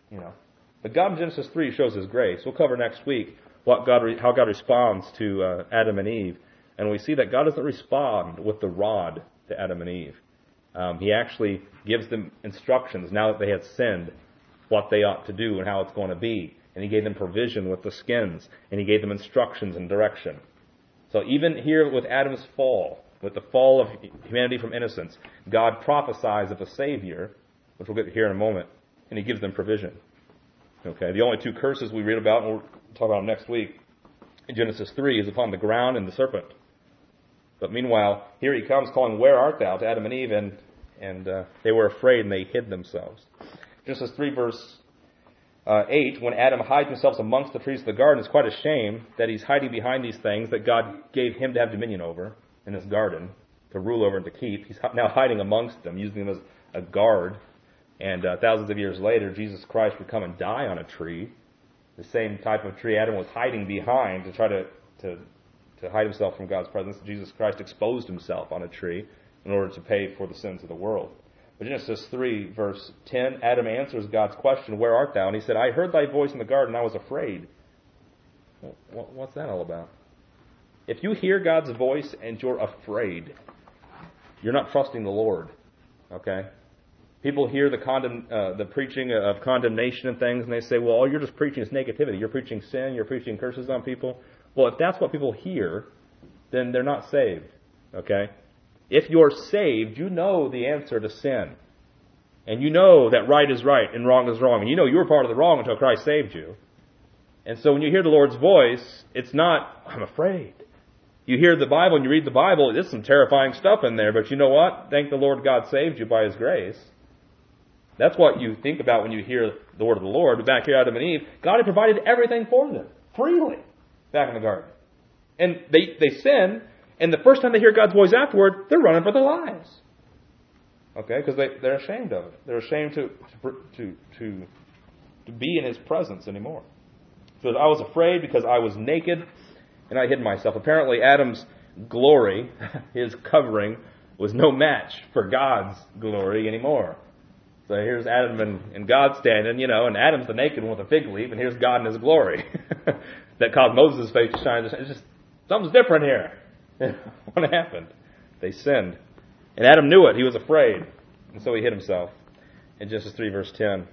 But God in Genesis 3 shows his grace. We'll cover next week how God responds to Adam and Eve. And we see that God doesn't respond with the rod to Adam and Eve. He actually gives them instructions now that they had sinned, what they ought to do and how it's going to be. And he gave them provision with the skins. And he gave them instructions and direction. So even here with Adam's fall, with the fall of humanity from innocence, God prophesies of a Savior, which we'll get to here in a moment, and he gives them provision. Okay, the only two curses we read about, and we'll talk about them next week, in Genesis 3, is upon the ground and the serpent. But meanwhile, here he comes calling, "Where art thou?" to Adam and Eve, and they were afraid and they hid themselves. Genesis 3 verse 8, when Adam hides himself amongst the trees of the garden, it's quite a shame that he's hiding behind these things that God gave him to have dominion over in this garden, to rule over and to keep. He's now hiding amongst them, using them as a guard. And thousands of years later, Jesus Christ would come and die on a tree, the same type of tree Adam was hiding behind to try to hide himself from God's presence. Jesus Christ exposed himself on a tree in order to pay for the sins of the world. But Genesis 3, verse 10, Adam answers God's question, "Where art thou?" And he said, "I heard thy voice in the garden, and I was afraid." What's that all about? If you hear God's voice and you're afraid, you're not trusting the Lord. Okay? People hear the preaching of condemnation and things, and they say, "Well, all you're just preaching is negativity. You're preaching sin. You're preaching curses on people." Well, if that's what people hear, then they're not saved. Okay? If you're saved, you know the answer to sin. And you know that right is right and wrong is wrong. And you know you were part of the wrong until Christ saved you. And so when you hear the Lord's voice, it's not, "I'm afraid." You hear the Bible and you read the Bible, there's some terrifying stuff in there. But you know what? Thank the Lord God saved you by his grace. That's what you think about when you hear the word of the Lord. But back here, Adam and Eve, God had provided everything for them, freely, back in the garden. And they sin, and the first time they hear God's voice afterward, they're running for their lives. Okay, because they're ashamed of it. They're ashamed to be in his presence anymore. So I was afraid because I was naked, and I hid myself. Apparently, Adam's glory, his covering, was no match for God's glory anymore. So here's Adam and God standing, and Adam's the naked one with a fig leaf, and here's God in his glory. That caused Moses' face to shine. It's just, something's different here. What happened? They sinned. And Adam knew it. He was afraid. And so he hid himself. In Genesis 3, verse 10.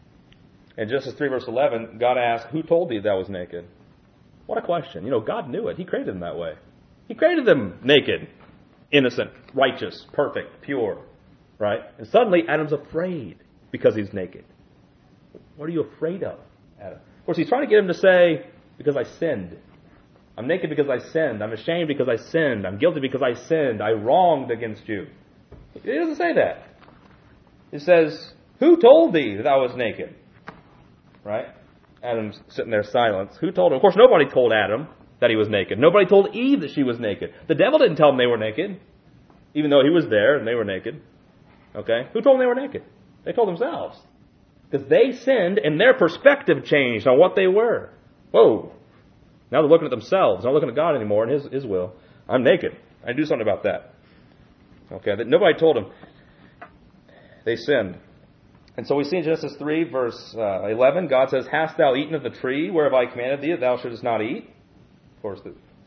In Genesis 3, verse 11, God asked, who told thee thou was naked? What a question. God knew it. He created them that way. He created them naked, innocent, righteous, perfect, pure. Right? And suddenly Adam's afraid because he's naked. What are you afraid of, Adam? Of course, he's trying to get him to say, because I sinned. I'm naked because I sinned. I'm ashamed because I sinned. I'm guilty because I sinned. I wronged against you. He doesn't say that. It says, who told thee that I was naked? Right? Adam's sitting there silent. Who told him? Of course, nobody told Adam that he was naked. Nobody told Eve that she was naked. The devil didn't tell them they were naked, even though he was there and they were naked. Okay? Who told them they were naked? They told themselves. Because they sinned and their perspective changed on what they were. Whoa. Now they're looking at themselves, not looking at God anymore and His will. I'm naked. I do something about that. Okay? Nobody told them. They sinned. And so we see in Genesis 3, verse 11, God says, hast thou eaten of the tree whereof I commanded thee that thou shouldest not eat? Of course,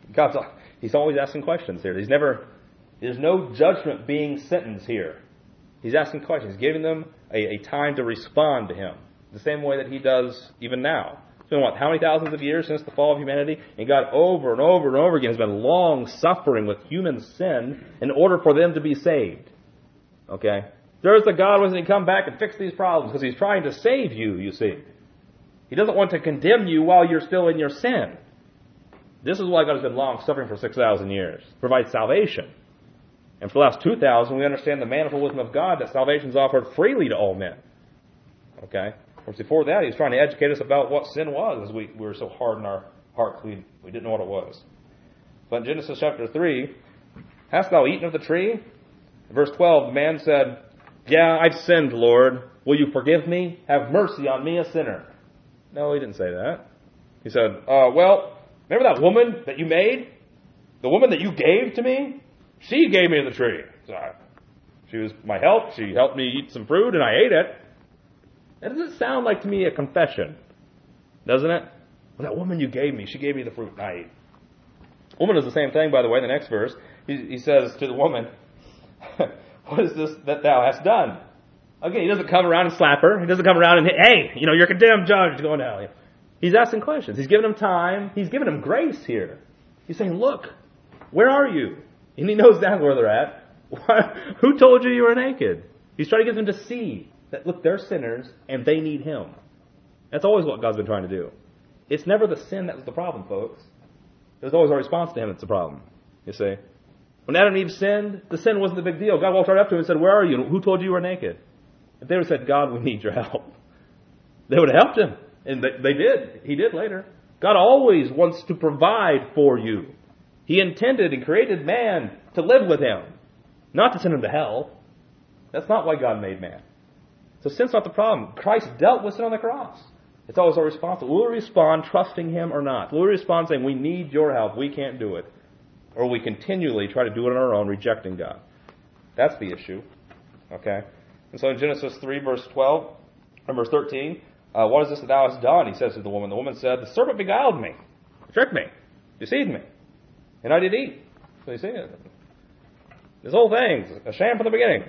He's always asking questions here. There's no judgment being sentenced here. He's asking questions. He's giving them a time to respond to Him. The same way that He does even now. It's been, how many thousands of years since the fall of humanity? And God over and over and over again has been long suffering with human sin in order for them to be saved. Okay? There's the God who doesn't come back and fix these problems because He's trying to save you, you see. He doesn't want to condemn you while you're still in your sin. This is why God has been long suffering for 6,000 years. Provide salvation. And for the last 2,000, we understand the manifold wisdom of God that salvation is offered freely to all men. Okay? Of course, before that, He was trying to educate us about what sin was, as we were so hard in our hearts we didn't know what it was. But in Genesis chapter 3, hast thou eaten of the tree? Verse 12, the man said, yeah, I've sinned, Lord. Will you forgive me? Have mercy on me, a sinner. No, he didn't say that. He said, well, remember that woman that you made? The woman that you gave to me? She gave me the tree. So she was my help. She helped me eat some fruit, and I ate it. That doesn't sound like to me a confession, doesn't it? Well, that woman you gave me, she gave me the fruit, and I ate. Woman is the same thing, by the way, in the next verse. He says to the woman, what is this that thou hast done? Again, he doesn't come around and slap her. He doesn't come around and, hey, you're condemned, judge, go now. He's asking questions. He's giving him time. He's giving him grace here. He's saying, look, where are you? And he knows exactly where they're at. Who told you were naked? He's trying to get them to see that, look, they're sinners and they need Him. That's always what God's been trying to do. It's never the sin that was the problem, folks. There's always a response to Him that's the problem, you see. When Adam and Eve sinned, the sin wasn't the big deal. God walked right up to him and said, where are you? Who told you you were naked? If they would have said, God, we need your help, they would have helped him. And they did. He did later. God always wants to provide for you. He intended and created man to live with Him, not to send him to hell. That's not why God made man. So sin's not the problem. Christ dealt with sin on the cross. It's always our response. Will we respond trusting Him or not? Will we respond saying, we need your help, we can't do it? Or we continually try to do it on our own, rejecting God? That's the issue. Okay? And so in Genesis 3, verse 12, and verse 13, what is this that thou hast done? He says to the woman. The woman said, the serpent beguiled me, tricked me, deceived me, and I did eat. So you see it. This whole thing's a sham from the beginning.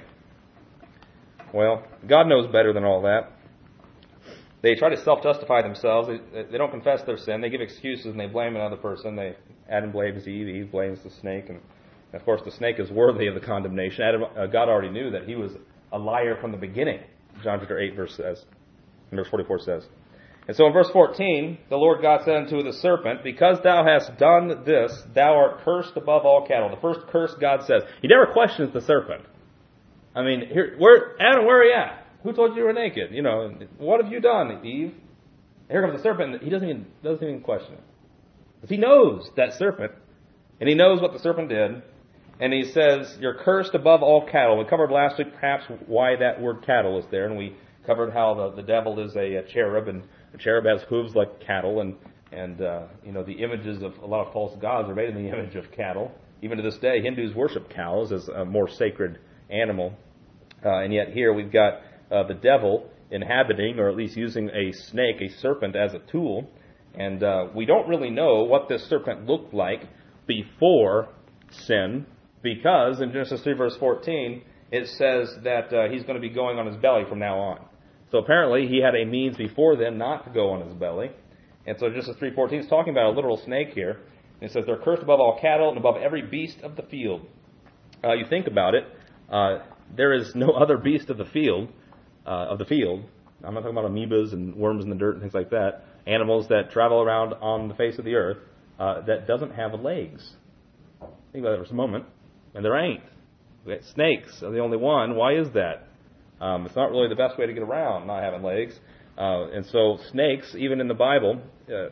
Well, God knows better than all that. They try to self-justify themselves. They don't confess their sin. They give excuses and they blame another person. Adam blames Eve. Eve blames the snake. And of course, the snake is worthy of the condemnation. God already knew that he was a liar from the beginning. John chapter 8, verse 44 says. And so in verse 14, the Lord God said unto the serpent, because thou hast done this, thou art cursed above all cattle. The first curse God says. He never questions the serpent. I mean, Adam, where are you at? Who told you were naked? What have you done, Eve? And here comes the serpent, and he doesn't even question it. Because he knows that serpent, and he knows what the serpent did, and he says, you're cursed above all cattle. We covered last week perhaps why that word cattle is there, and we covered how the devil is a cherub, and the cherub has hooves like cattle, and the images of a lot of false gods are made in the image of cattle. Even to this day, Hindus worship cows as a more sacred animal. And yet here we've got the devil inhabiting, or at least using a snake, a serpent, as a tool. And we don't really know what this serpent looked like before sin, because in Genesis 3 verse 14, it says that he's going to be going on his belly from now on. So apparently he had a means before then not to go on his belly. And so Genesis 3:14 is talking about a literal snake here. And it says, they're cursed above all cattle and above every beast of the field. You think about it, there is no other beast of the field. I'm not talking about amoebas and worms in the dirt and things like that. Animals that travel around on the face of the earth that doesn't have legs. Think about it for a moment. And there ain't. Snakes are the only one. Why is that? It's not really the best way to get around, not having legs. And so snakes, even in the Bible,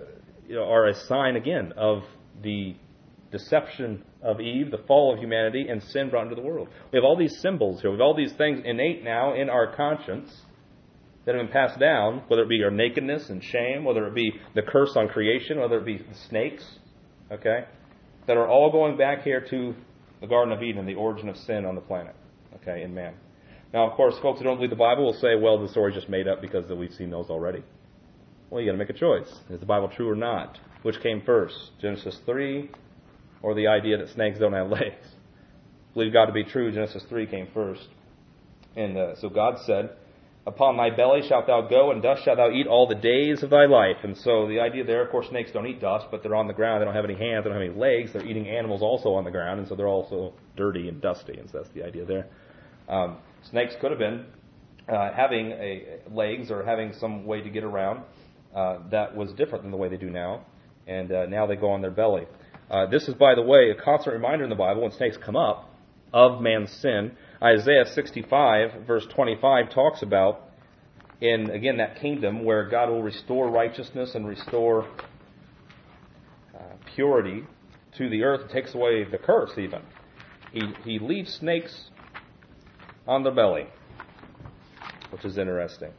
are a sign, again, of the deception of Eve, the fall of humanity, and sin brought into the world. We have all these symbols here. We have all these things innate now in our conscience that have been passed down, whether it be our nakedness and shame, whether it be the curse on creation, whether it be the snakes, okay, that are all going back here to the Garden of Eden, the origin of sin on the planet, okay, in man. Now, of course, folks who don't believe the Bible will say, well, the story's just made up because we've seen those already. Well, you got to make a choice. Is the Bible true or not? Which came first, Genesis 3 or the idea that snakes don't have legs? Believe God to be true, Genesis 3 came first. And so God said, upon thy belly shalt thou go, and dust shalt thou eat all the days of thy life. And so the idea there, of course, snakes don't eat dust, but they're on the ground. They don't have any hands. They don't have any legs. They're eating animals also on the ground, and so they're also dirty and dusty. And so that's the idea there. Snakes could have been having legs or having some way to get around that was different than the way they do now. And now they go on their belly. This is, by the way, a constant reminder in the Bible when snakes come up of man's sin. Isaiah 65, verse 25, talks about, in, again, that kingdom where God will restore righteousness and restore purity to the earth. It takes away the curse, even. He leaves snakes on their belly, which is interesting.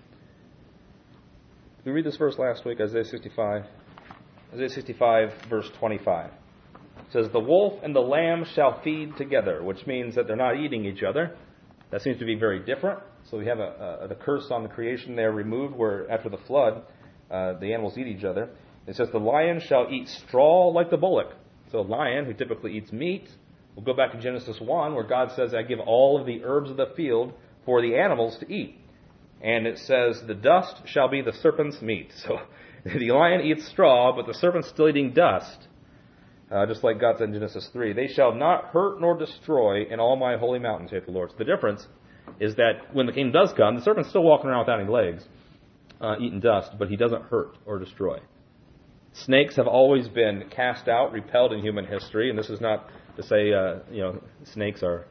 Did we read this verse last week, Isaiah 65? Isaiah 65, verse 25. It says, the wolf and the lamb shall feed together, which means that they're not eating each other. That seems to be very different. So we have the curse on the creation there removed, where after the flood, the animals eat each other. It says, the lion shall eat straw like the bullock. So a lion, who typically eats meat, we'll go back to Genesis 1, where God says, I give all of the herbs of the field for the animals to eat. And it says, the dust shall be the serpent's meat. So the lion eats straw, but the serpent's still eating dust. Just like God said in Genesis 3. They shall not hurt nor destroy in all my holy mountain, saith the Lord. So the difference is that when the kingdom does come, the serpent's still walking around without any legs, eating dust, but he doesn't hurt or destroy. Snakes have always been cast out, repelled in human history, and this is not to say, snakes are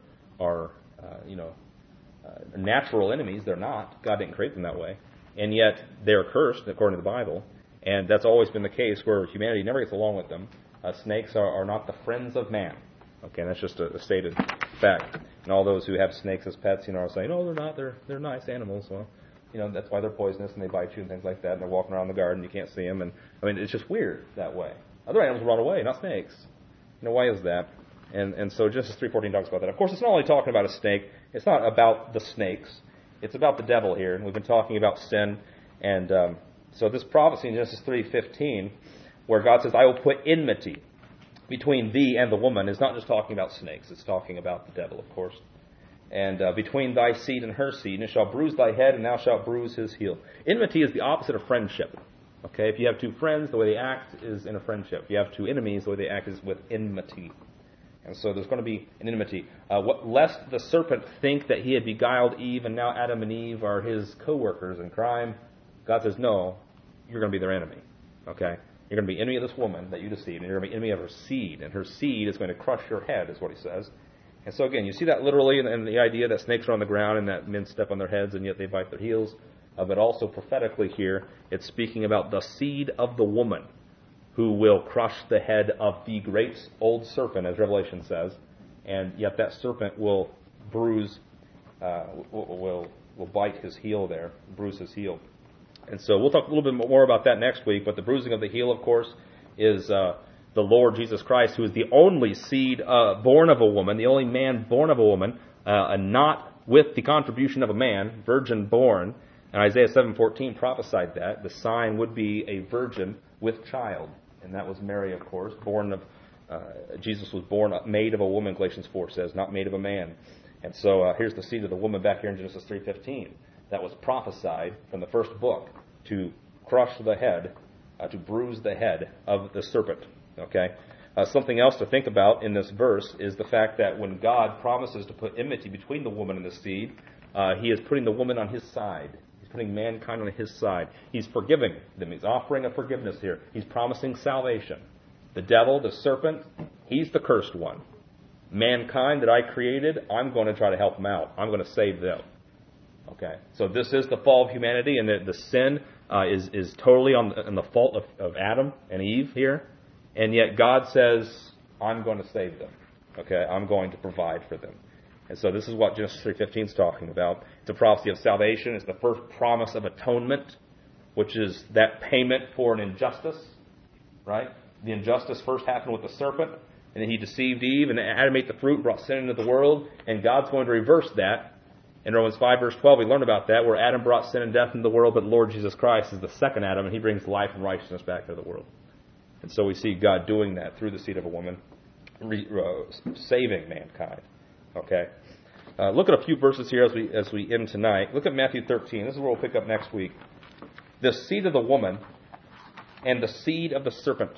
natural enemies. They're not. God didn't create them that way. And yet, they're cursed, according to the Bible. And that's always been the case, where humanity never gets along with them. Snakes are not the friends of man. Okay, and that's just a stated fact. And all those who have snakes as pets, are saying, oh, they're not. They're nice animals. Well, that's why they're poisonous and they bite you and things like that. And they're walking around the garden, you can't see them. And it's just weird that way. Other animals run away, not snakes. Why is that? And so Genesis 3:14 talks about that. Of course, it's not only talking about a snake. It's not about the snakes. It's about the devil here. And we've been talking about sin. And so this prophecy in Genesis 3:15, where God says, I will put enmity between thee and the woman, is not just talking about snakes. It's talking about the devil, of course. And between thy seed and her seed, and it shall bruise thy head, and thou shalt bruise his heel. Enmity is the opposite of friendship. Okay, if you have two friends, the way they act is in a friendship. If you have two enemies, the way they act is with enmity. And so there's going to be an enmity. Lest the serpent think that he had beguiled Eve, and now Adam and Eve are his co-workers in crime, God says, no, you're going to be their enemy. Okay? You're going to be enemy of this woman that you deceived, and you're going to be enemy of her seed, and her seed is going to crush your head, is what he says. And so again, you see that literally in the idea that snakes are on the ground and that men step on their heads and yet they bite their heels. But also prophetically here, it's speaking about the seed of the woman who will crush the head of the great old serpent, as Revelation says. And yet that serpent will bruise, will bite his heel there, bruise his heel. And so we'll talk a little bit more about that next week. But the bruising of the heel, of course, is the Lord Jesus Christ, who is the only seed born of a woman, the only man born of a woman, and not with the contribution of a man, virgin born. And Isaiah 7:14 prophesied that the sign would be a virgin with child. And that was Mary, of course, Jesus was born made of a woman, Galatians 4 says, not made of a man. And so here's the seed of the woman back here in Genesis 3:15. That was prophesied from the first book to crush the head, to bruise the head of the serpent. Okay? Something else to think about in this verse is the fact that when God promises to put enmity between the woman and the seed, He is putting the woman on His side. He's putting mankind on His side. He's forgiving them. He's offering a forgiveness here. He's promising salvation. The devil, the serpent, he's the cursed one. Mankind that I created, I'm going to try to help them out. I'm going to save them. Okay, so this is the fall of humanity, and the sin is totally on the fault of Adam and Eve here. And yet God says, I'm going to save them. Okay, I'm going to provide for them. And so this is what Genesis 3:15 is talking about. It's a prophecy of salvation. It's the first promise of atonement, which is that payment for an injustice. Right? The injustice first happened with the serpent, and then he deceived Eve, and Adam ate the fruit, brought sin into the world, and God's going to reverse that. In Romans 5, verse 12, we learn about that, where Adam brought sin and death into the world, but the Lord Jesus Christ is the second Adam, and He brings life and righteousness back into the world. And so we see God doing that through the seed of a woman, saving mankind. Okay? Look at a few verses here as we end tonight. Look at Matthew 13. This is where we'll pick up next week. The seed of the woman and the seed of the serpent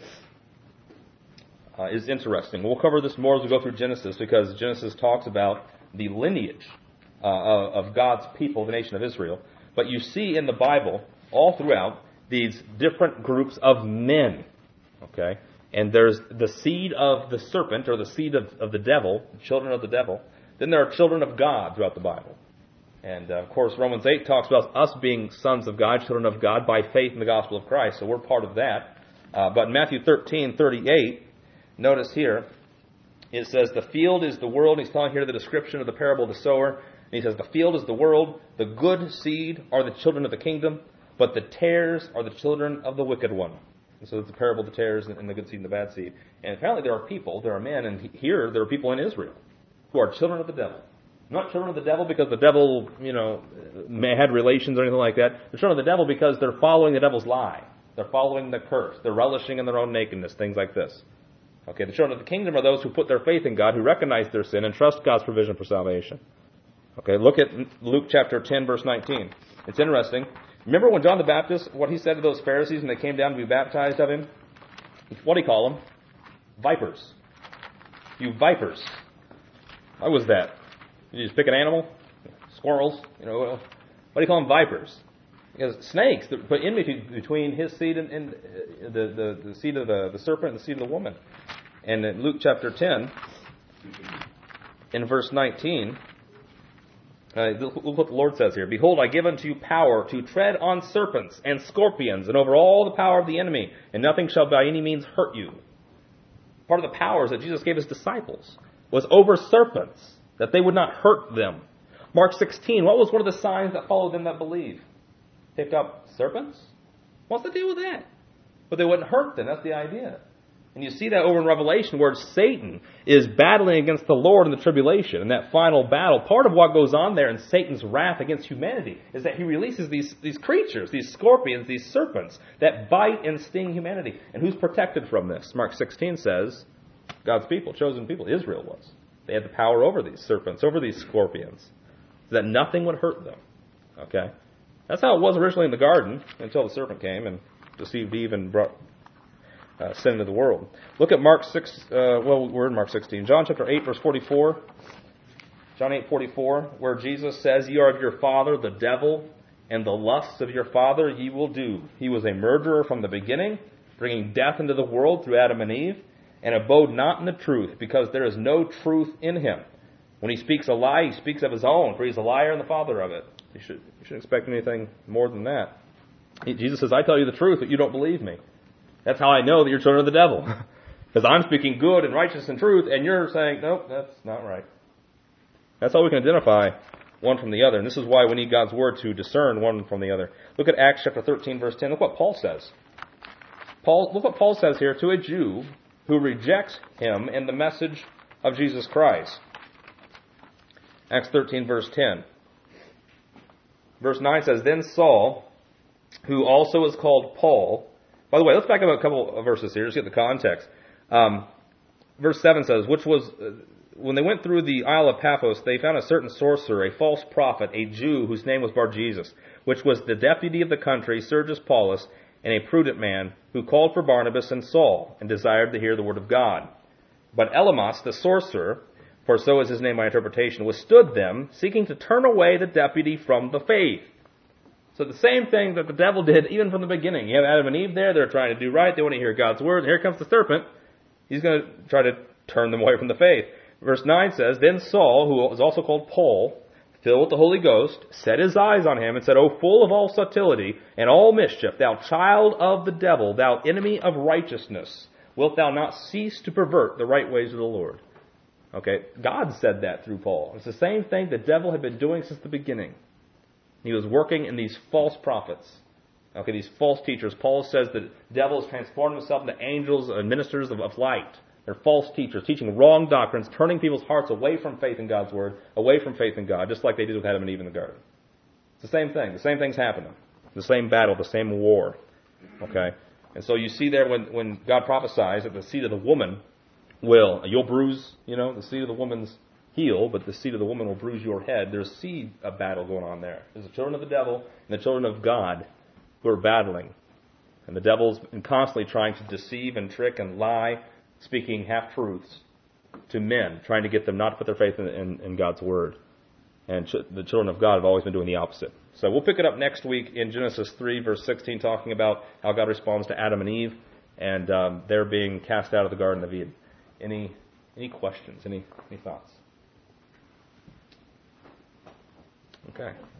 is interesting. We'll cover this more as we go through Genesis, because Genesis talks about the lineage of God's people, the nation of Israel. But you see in the Bible, all throughout, these different groups of men. Okay? And there's the seed of the serpent, or the seed of the devil, children of the devil. Then there are children of God throughout the Bible. And, of course, Romans 8 talks about us being sons of God, children of God, by faith in the gospel of Christ. So we're part of that. But in Matthew 13:38, notice here, it says, the field is the world. He's telling here the description of the parable of the sower. And he says, the field is the world. The good seed are the children of the kingdom, but the tares are the children of the wicked one. And so it's the parable of the tares and the good seed and the bad seed. And apparently there are men, and here there are people in Israel who are children of the devil. Not children of the devil because the devil, may had relations or anything like that. They're children of the devil because they're following the devil's lie. They're following the curse. They're relishing in their own nakedness, things like this. Okay, the children of the kingdom are those who put their faith in God, who recognize their sin and trust God's provision for salvation. Okay, look at Luke chapter 10, verse 19. It's interesting. Remember when John the Baptist, what he said to those Pharisees when they came down to be baptized of him? What do he call them? Vipers. You vipers. Why was that? You just pick an animal? Squirrels? What do you call them? Vipers. Because snakes, put enmity between his seed and the seed of the serpent and the seed of the woman. And in Luke chapter 10, in verse 19, look what the Lord says here. Behold, I give unto you power to tread on serpents and scorpions and over all the power of the enemy, and nothing shall by any means hurt you. Part of the powers that Jesus gave his disciples was over serpents, that they would not hurt them. Mark 16, what was one of the signs that followed them that believe? Pick up serpents? What's the deal with that? But they wouldn't hurt them. That's the idea. And you see that over in Revelation where Satan is battling against the Lord in the tribulation. In that final battle, part of what goes on there in Satan's wrath against humanity is that he releases these creatures, these scorpions, these serpents that bite and sting humanity. And who's protected from this? Mark 16 says, God's people, chosen people, Israel was. They had the power over these serpents, over these scorpions, so that nothing would hurt them. Okay? That's how it was originally in the garden until the serpent came and deceived Eve and brought sin into the world. Look at Mark 6, we're in Mark 16. John chapter 8, verse 44. John 8:44, where Jesus says, "Ye are of your father, the devil, and the lusts of your father ye will do. He was a murderer from the beginning, bringing death into the world through Adam and Eve, and abode not in the truth, because there is no truth in him. When he speaks a lie, he speaks of his own, for he's a liar and the father of it." You shouldn't expect anything more than that. Jesus says, "I tell you the truth, but you don't believe me." That's how I know that you're children of the devil. Because I'm speaking good and righteous and truth, and you're saying, nope, that's not right. That's how we can identify one from the other. And this is why we need God's word to discern one from the other. Look at Acts chapter 13, verse 10. Look what Paul says. Look what Paul says here to a Jew who rejects him and the message of Jesus Christ. Acts 13, verse 10. Verse 9 says, Then Saul, who also is called Paul. By the way, let's back up a couple of verses here, just get the context. Verse 7 says, which was, when they went through the Isle of Paphos, they found a certain sorcerer, a false prophet, a Jew, whose name was Bar-Jesus, which was the deputy of the country, Sergius Paulus, and a prudent man, who called for Barnabas and Saul, and desired to hear the word of God. But Elymas, the sorcerer, for so is his name by interpretation, withstood them, seeking to turn away the deputy from the faith. So the same thing that the devil did even from the beginning. You have Adam and Eve there, they're trying to do right, they want to hear God's word, and here comes the serpent. He's going to try to turn them away from the faith. Verse 9 says, Then Saul, who is also called Paul, filled with the Holy Ghost, set his eyes on him, and said, O full of all subtlety and all mischief, thou child of the devil, thou enemy of righteousness, wilt thou not cease to pervert the right ways of the Lord? Okay, God said that through Paul. It's the same thing the devil had been doing since the beginning. He was working in these false prophets. Okay, these false teachers. Paul says that the devil has transformed himself into angels and ministers of light. They're false teachers, teaching wrong doctrines, turning people's hearts away from faith in God's word, away from faith in God, just like they did with Adam and Eve in the garden. It's the same thing. The same thing's happening. The same battle, the same war. Okay? And so you see there when God prophesies that the seed of the woman you'll bruise, the seed of the woman's heel, but the seed of the woman will bruise your head. There's seed of battle going on there. There's the children of the devil and the children of God who are battling. And the devil's constantly trying to deceive and trick and lie, speaking half-truths to men, trying to get them not to put their faith in God's word. And the children of God have always been doing the opposite. So we'll pick it up next week in Genesis 3, verse 16, talking about how God responds to Adam and Eve, and they're being cast out of the Garden of Eden. Any questions? Any thoughts? Okay.